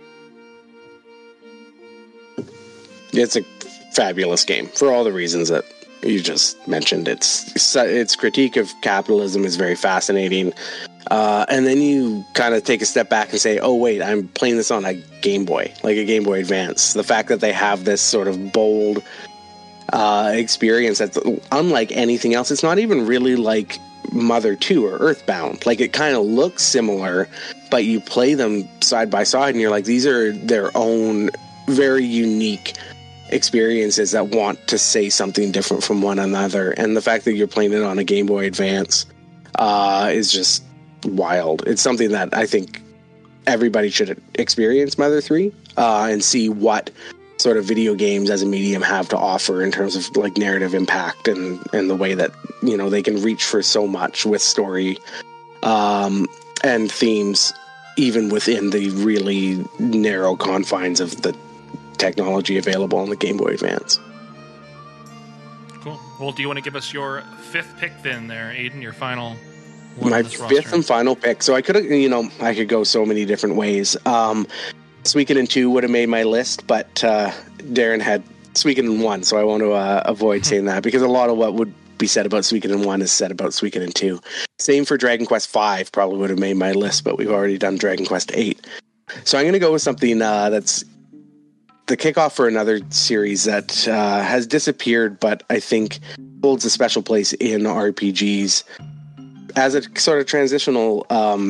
It's a fabulous game for all the reasons that you just mentioned. Its critique of capitalism is very fascinating. And then you kind of take a step back and say, oh, wait, I'm playing this on a Game Boy, like a Game Boy Advance. The fact that they have this sort of bold experience that's unlike anything else. It's not even really like Mother 2 or Earthbound. Like, it kind of looks similar, but you play them side by side and you're like, these are their own very unique experiences that want to say something different from one another. And the fact that you're playing it on a Game Boy Advance is just wild. It's something that I think everybody should experience, Mother 3, and see what sort of video games as a medium have to offer in terms of like narrative impact and the way that they can reach for so much with story and themes, even within the really narrow confines of the technology available on the Game Boy Advance. Cool. Well, do you want to give us your fifth pick then there, Aiden, your final one? My fifth and final pick. So I could have, I could go so many different ways. Suikoden 2 would have made my list, but Darren had Suikoden 1, so I want to avoid saying that, because a lot of what would be said about Suikoden 1 is said about Suikoden 2. Same for Dragon Quest 5, probably would have made my list, but we've already done Dragon Quest 8. So I'm going to go with something that's the kickoff for another series that has disappeared, but I think holds a special place in RPGs as a sort of transitional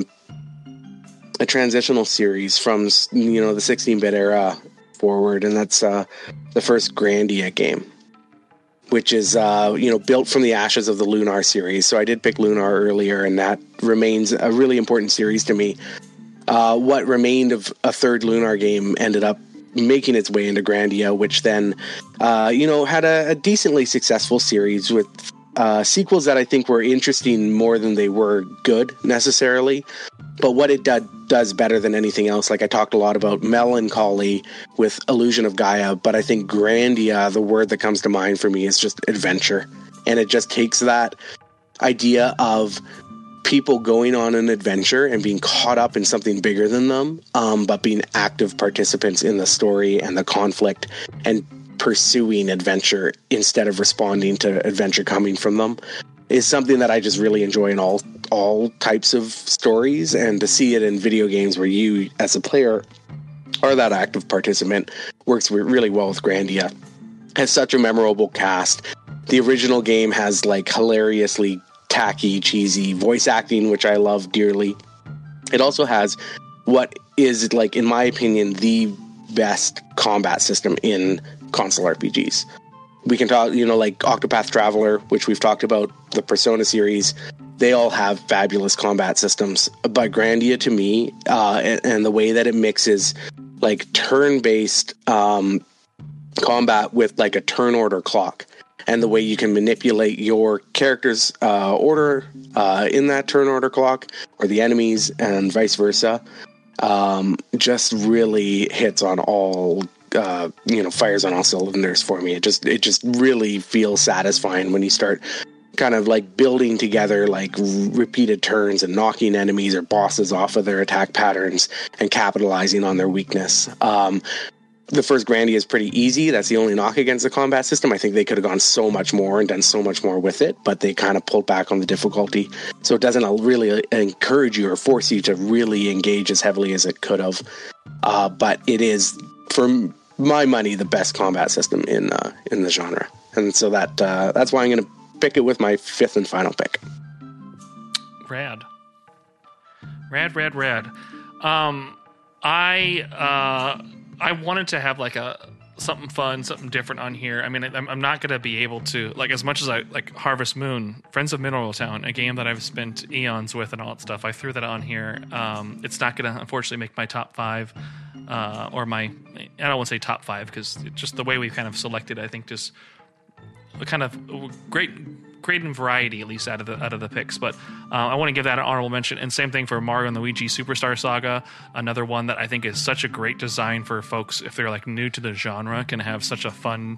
series from the 16-bit era forward, and that's the first Grandia game, which is built from the ashes of the Lunar series. So I did pick Lunar earlier, and that remains a really important series to me. What remained of a third Lunar game ended up making its way into Grandia, which then had a decently successful series with sequels that I think were interesting more than they were good necessarily. But what it does better than anything else, like I talked a lot about Melancholy with Illusion of Gaia, but I think Grandia, the word that comes to mind for me, is just adventure. And it just takes that idea of people going on an adventure and being caught up in something bigger than them, but being active participants in the story and the conflict and pursuing adventure instead of responding to adventure coming from them, is something that I just really enjoy in all types of stories. And to see it in video games where you as a player are that active participant works really well with Grandia. It has such a memorable cast. The original game has like hilariously tacky, cheesy voice acting, which I love dearly. It also has what is, like, in my opinion, the best combat system in console RPGs. We can talk, like Octopath Traveler, which we've talked about, the Persona series. They all have fabulous combat systems. But Grandia, to me, and the way that it mixes like turn-based combat with like a turn order clock, and the way you can manipulate your character's order in that turn order clock, or the enemies, and vice versa, just really hits on all, fires on all cylinders for me. It just really feels satisfying when you start kind of like building together like repeated turns and knocking enemies or bosses off of their attack patterns and capitalizing on their weakness. The first Grandia is pretty easy. That's the only knock against the combat system. I think they could have gone so much more and done so much more with it, but they kind of pulled back on the difficulty. So it doesn't really encourage you or force you to really engage as heavily as it could have. But it is, for my money, the best combat system in the genre. And so that's why I'm going to pick it with my fifth and final pick. Rad. I wanted to have like something fun, something different on here. I mean, I'm not going to be able to, like, as much as I like Harvest Moon, Friends of Mineral Town, a game that I've spent eons with and all that stuff. I threw that on here. It's not going to, unfortunately, make my top 5 or my, I don't want to say top 5 because just the way we've kind of selected, I think, just kind of creating variety, at least out of the picks. But I want to give that an honorable mention. And same thing for Mario and Luigi Superstar Saga, another one that I think is such a great design for folks if they're like new to the genre, can have such a fun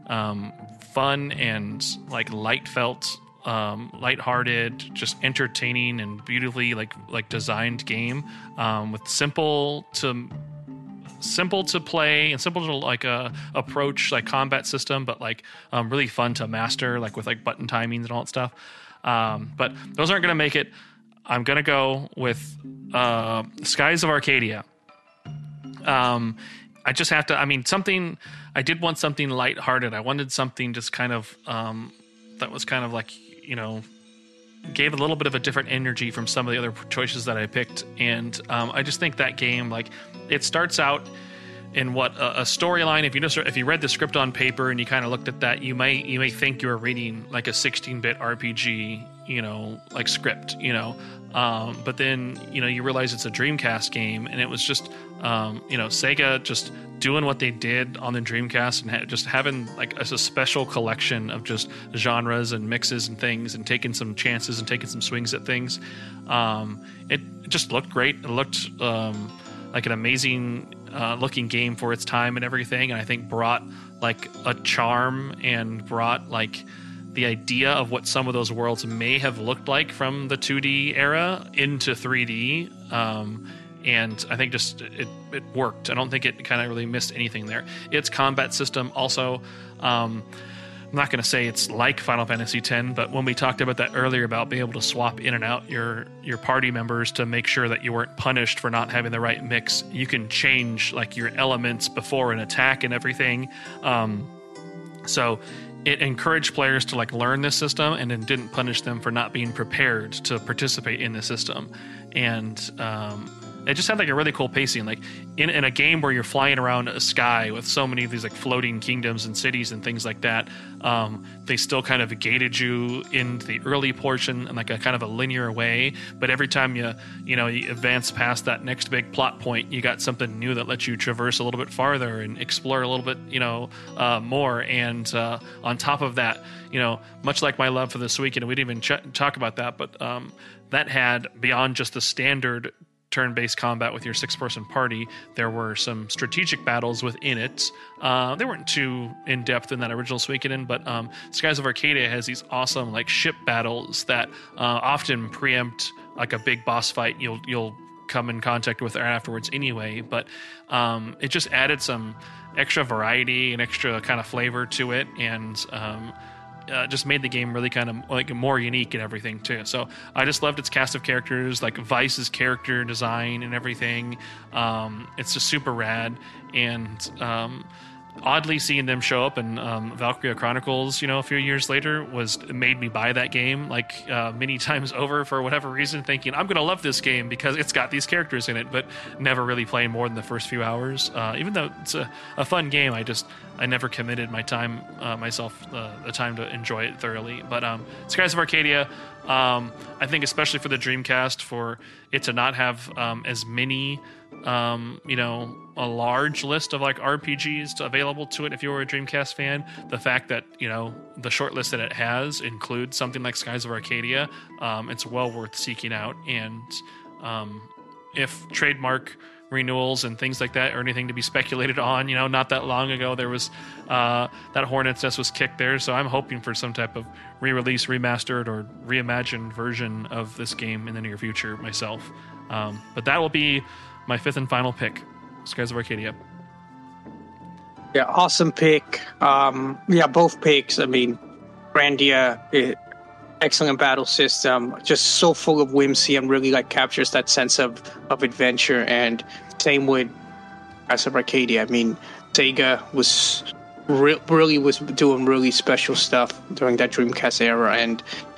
and like lighthearted, just entertaining and beautifully like designed game with simple to play and simple to like approach like combat system, but like really fun to master, like with like button timings and all that stuff. But those aren't going to make it. I'm going to go with Skies of Arcadia. I just have to, I mean, something, I did want something lighthearted. I wanted something just kind of that was kind of like, you know, gave a little bit of a different energy from some of the other choices that I picked. And I just think that game, like, it starts out in what a storyline. If you read the script on paper and you kind of looked at that, you may think you were reading like a 16-bit RPG, you know, like script, you know. But then, you know, you realize it's a Dreamcast game, and it was just, you know, Sega just doing what they did on the Dreamcast and just having like a special collection of just genres and mixes and things, and taking some chances and taking some swings at things. It just looked great. It looked like an amazing looking game for its time and everything, and I think brought like a charm and brought like the idea of what some of those worlds may have looked like from the 2D era into 3D. And I think just it worked. I don't think it kind of really missed anything there. Its combat system also, I'm not going to say it's like Final Fantasy X, but when we talked about that earlier about being able to swap in and out your party members to make sure that you weren't punished for not having the right mix, you can change like your elements before an attack and everything. So it encouraged players to like learn this system, and then didn't punish them for not being prepared to participate in the system. And it just had like a really cool pacing, like in a game where you're flying around a sky with so many of these like floating kingdoms and cities and things like that. They still kind of gated you in the early portion in like a kind of a linear way, but every time you advance past that next big plot point, you got something new that lets you traverse a little bit farther and explore a little bit, more. And on top of that, much like my love for this weekend, we didn't even talk about that, but that had, beyond just the standard turn-based combat with your 6-person party, there were some strategic battles within it. They weren't too in-depth in that original Suikoden, but Skies of Arcadia has these awesome like ship battles that often preempt like a big boss fight you'll come in contact with afterwards anyway, but it just added some extra variety and extra kind of flavor to it, and just made the game really kind of like more unique and everything too. So I just loved its cast of characters, like Vice's character design and everything. It's just super rad, and oddly seeing them show up in Valkyria Chronicles, a few years later, made me buy that game like many times over for whatever reason, thinking I'm going to love this game because it's got these characters in it, but never really playing more than the first few hours. Even though it's a fun game, I never committed my time myself the time to enjoy it thoroughly. But Skies of Arcadia, I think especially for the Dreamcast, for it to not have as many a large list of like RPGs available to it if you were a Dreamcast fan, the fact that the short list that it has includes something like Skies of Arcadia, it's well worth seeking out. And if trademark renewals and things like that or anything to be speculated on, not that long ago there was that Hornet's Nest was kicked there, so I'm hoping for some type of re-release, remastered, or reimagined version of this game in the near future myself. But that will be my fifth and final pick, Skies of Arcadia. Yeah, awesome pick. Both picks. I mean, Grandia, excellent battle system, just so full of whimsy and really like captures that sense of adventure. And same with Skies of Arcadia. I mean, Sega was really was doing really special stuff during that Dreamcast era, and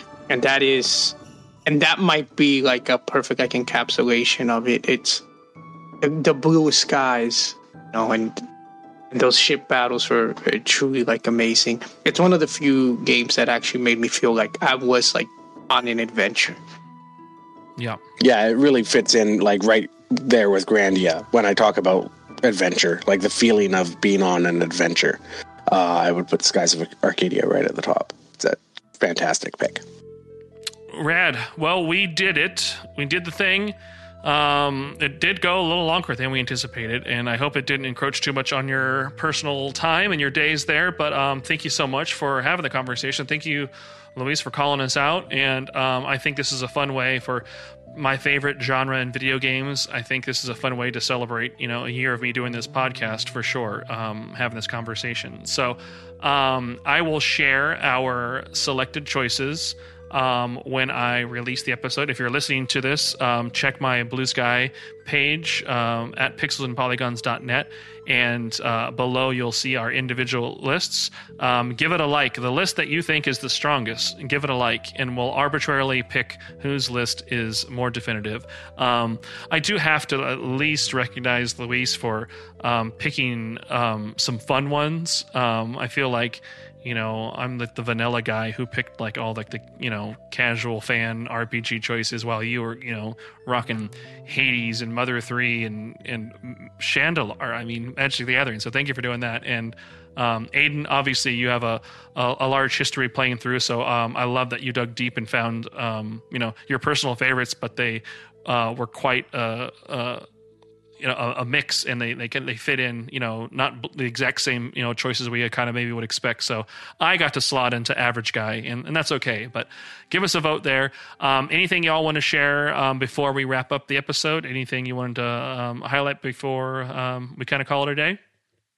that might be like a perfect like encapsulation of it. It's the blue skies, and those ship battles were truly like amazing. It's one of the few games that actually made me feel like I was like on an adventure. Yeah, it really fits in like right there with Grandia when I talk about adventure, like the feeling of being on an adventure. I would put Skies of Arcadia right at the top. It's a fantastic pick. Rad. Well, we did it. We did the thing. It did go a little longer than we anticipated, and I hope it didn't encroach too much on your personal time and your days there. But thank you so much for having the conversation. Thank you, Luis, for calling us out. And I think this is a fun way for my favorite genre in video games. I think this is a fun way to celebrate, a year of me doing this podcast for sure, having this conversation. So I will share our selected choices when I release the episode. If you're listening to this, check my Blue Sky page at pixelsandpolygons.net, and below you'll see our individual lists. Give it a like. The list that you think is the strongest, give it a like, and we'll arbitrarily pick whose list is more definitive. I do have to at least recognize Luis for picking some fun ones. I feel like I'm the vanilla guy who picked like all like the casual fan RPG choices, while you were rocking Hades and Mother 3 and Chandelar. I mean, Magic the Gathering. So thank you for doing that. And Aiden, obviously you have a large history playing through, so I love that you dug deep and found your personal favorites, but they were quite a mix, and they fit in, not the exact same, choices we kind of maybe would expect. So I got to slot into average guy, and that's okay, but give us a vote there. Anything y'all want to share before we wrap up the episode? Anything you wanted to highlight before we kind of call it a day?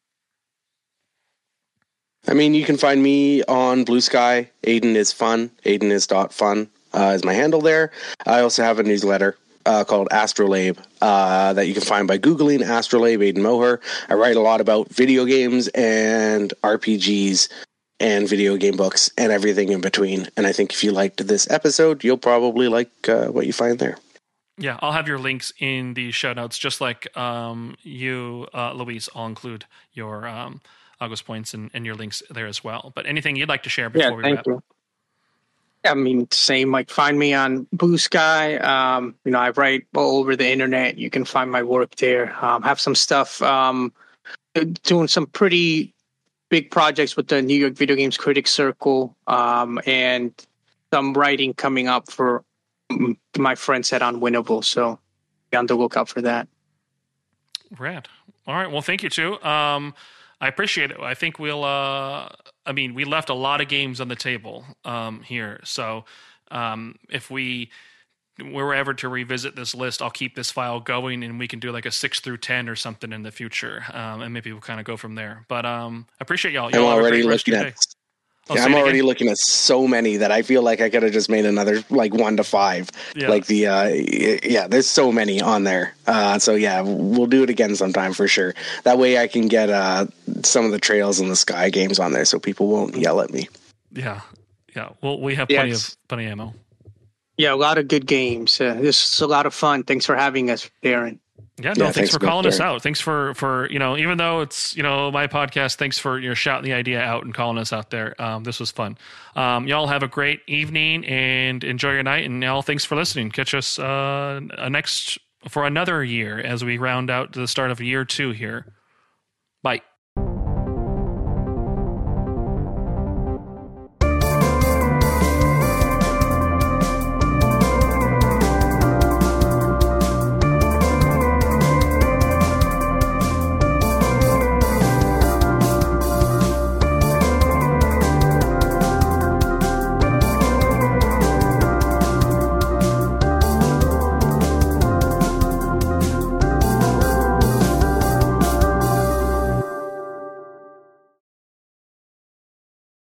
I mean, you can find me on Blue Sky. Aiden is fun. Aiden is .fun is my handle there. I also have a newsletter called Astrolabe that you can find by Googling Astrolabe Aiden Moher. I write a lot about video games and RPGs and video game books and everything in between. And I think if you liked this episode, you'll probably like what you find there. Yeah, I'll have your links in the show notes, just like you, Luis. I'll include your August points and your links there as well. But anything you'd like to share before we wrap? You. I mean, same, like find me on Blue Sky. I write all over the internet. You can find my work there. Have some stuff, doing some pretty big projects with the New York Video Games Critics Circle, and some writing coming up for my friends at Unwinnable. So be on the lookout for that. Rad. All right. Well, thank you too. I appreciate it. I think we'll, we left a lot of games on the table here. So if we were ever to revisit this list, I'll keep this file going, and we can do like a 6 through 10 or something in the future. And maybe we'll kind of go from there. But I appreciate y'all. I'm already looking at I'm already looking at so many that I feel like I could have just made another like 1 to 5. Yeah. Like there's so many on there. So yeah, we'll do it again sometime for sure. That way I can get some of the Trails in the Sky games on there, so people won't yell at me. Yeah. Well, we have plenty of ammo. Yeah, a lot of good games. This is a lot of fun. Thanks for having us, Darren. Yeah, thanks for calling us out. Thanks for even though it's my podcast, thanks for shouting the idea out and calling us out there. This was fun. Y'all have a great evening and enjoy your night. And y'all, thanks for listening. Catch us next for another year as we round out the start of year 2 here.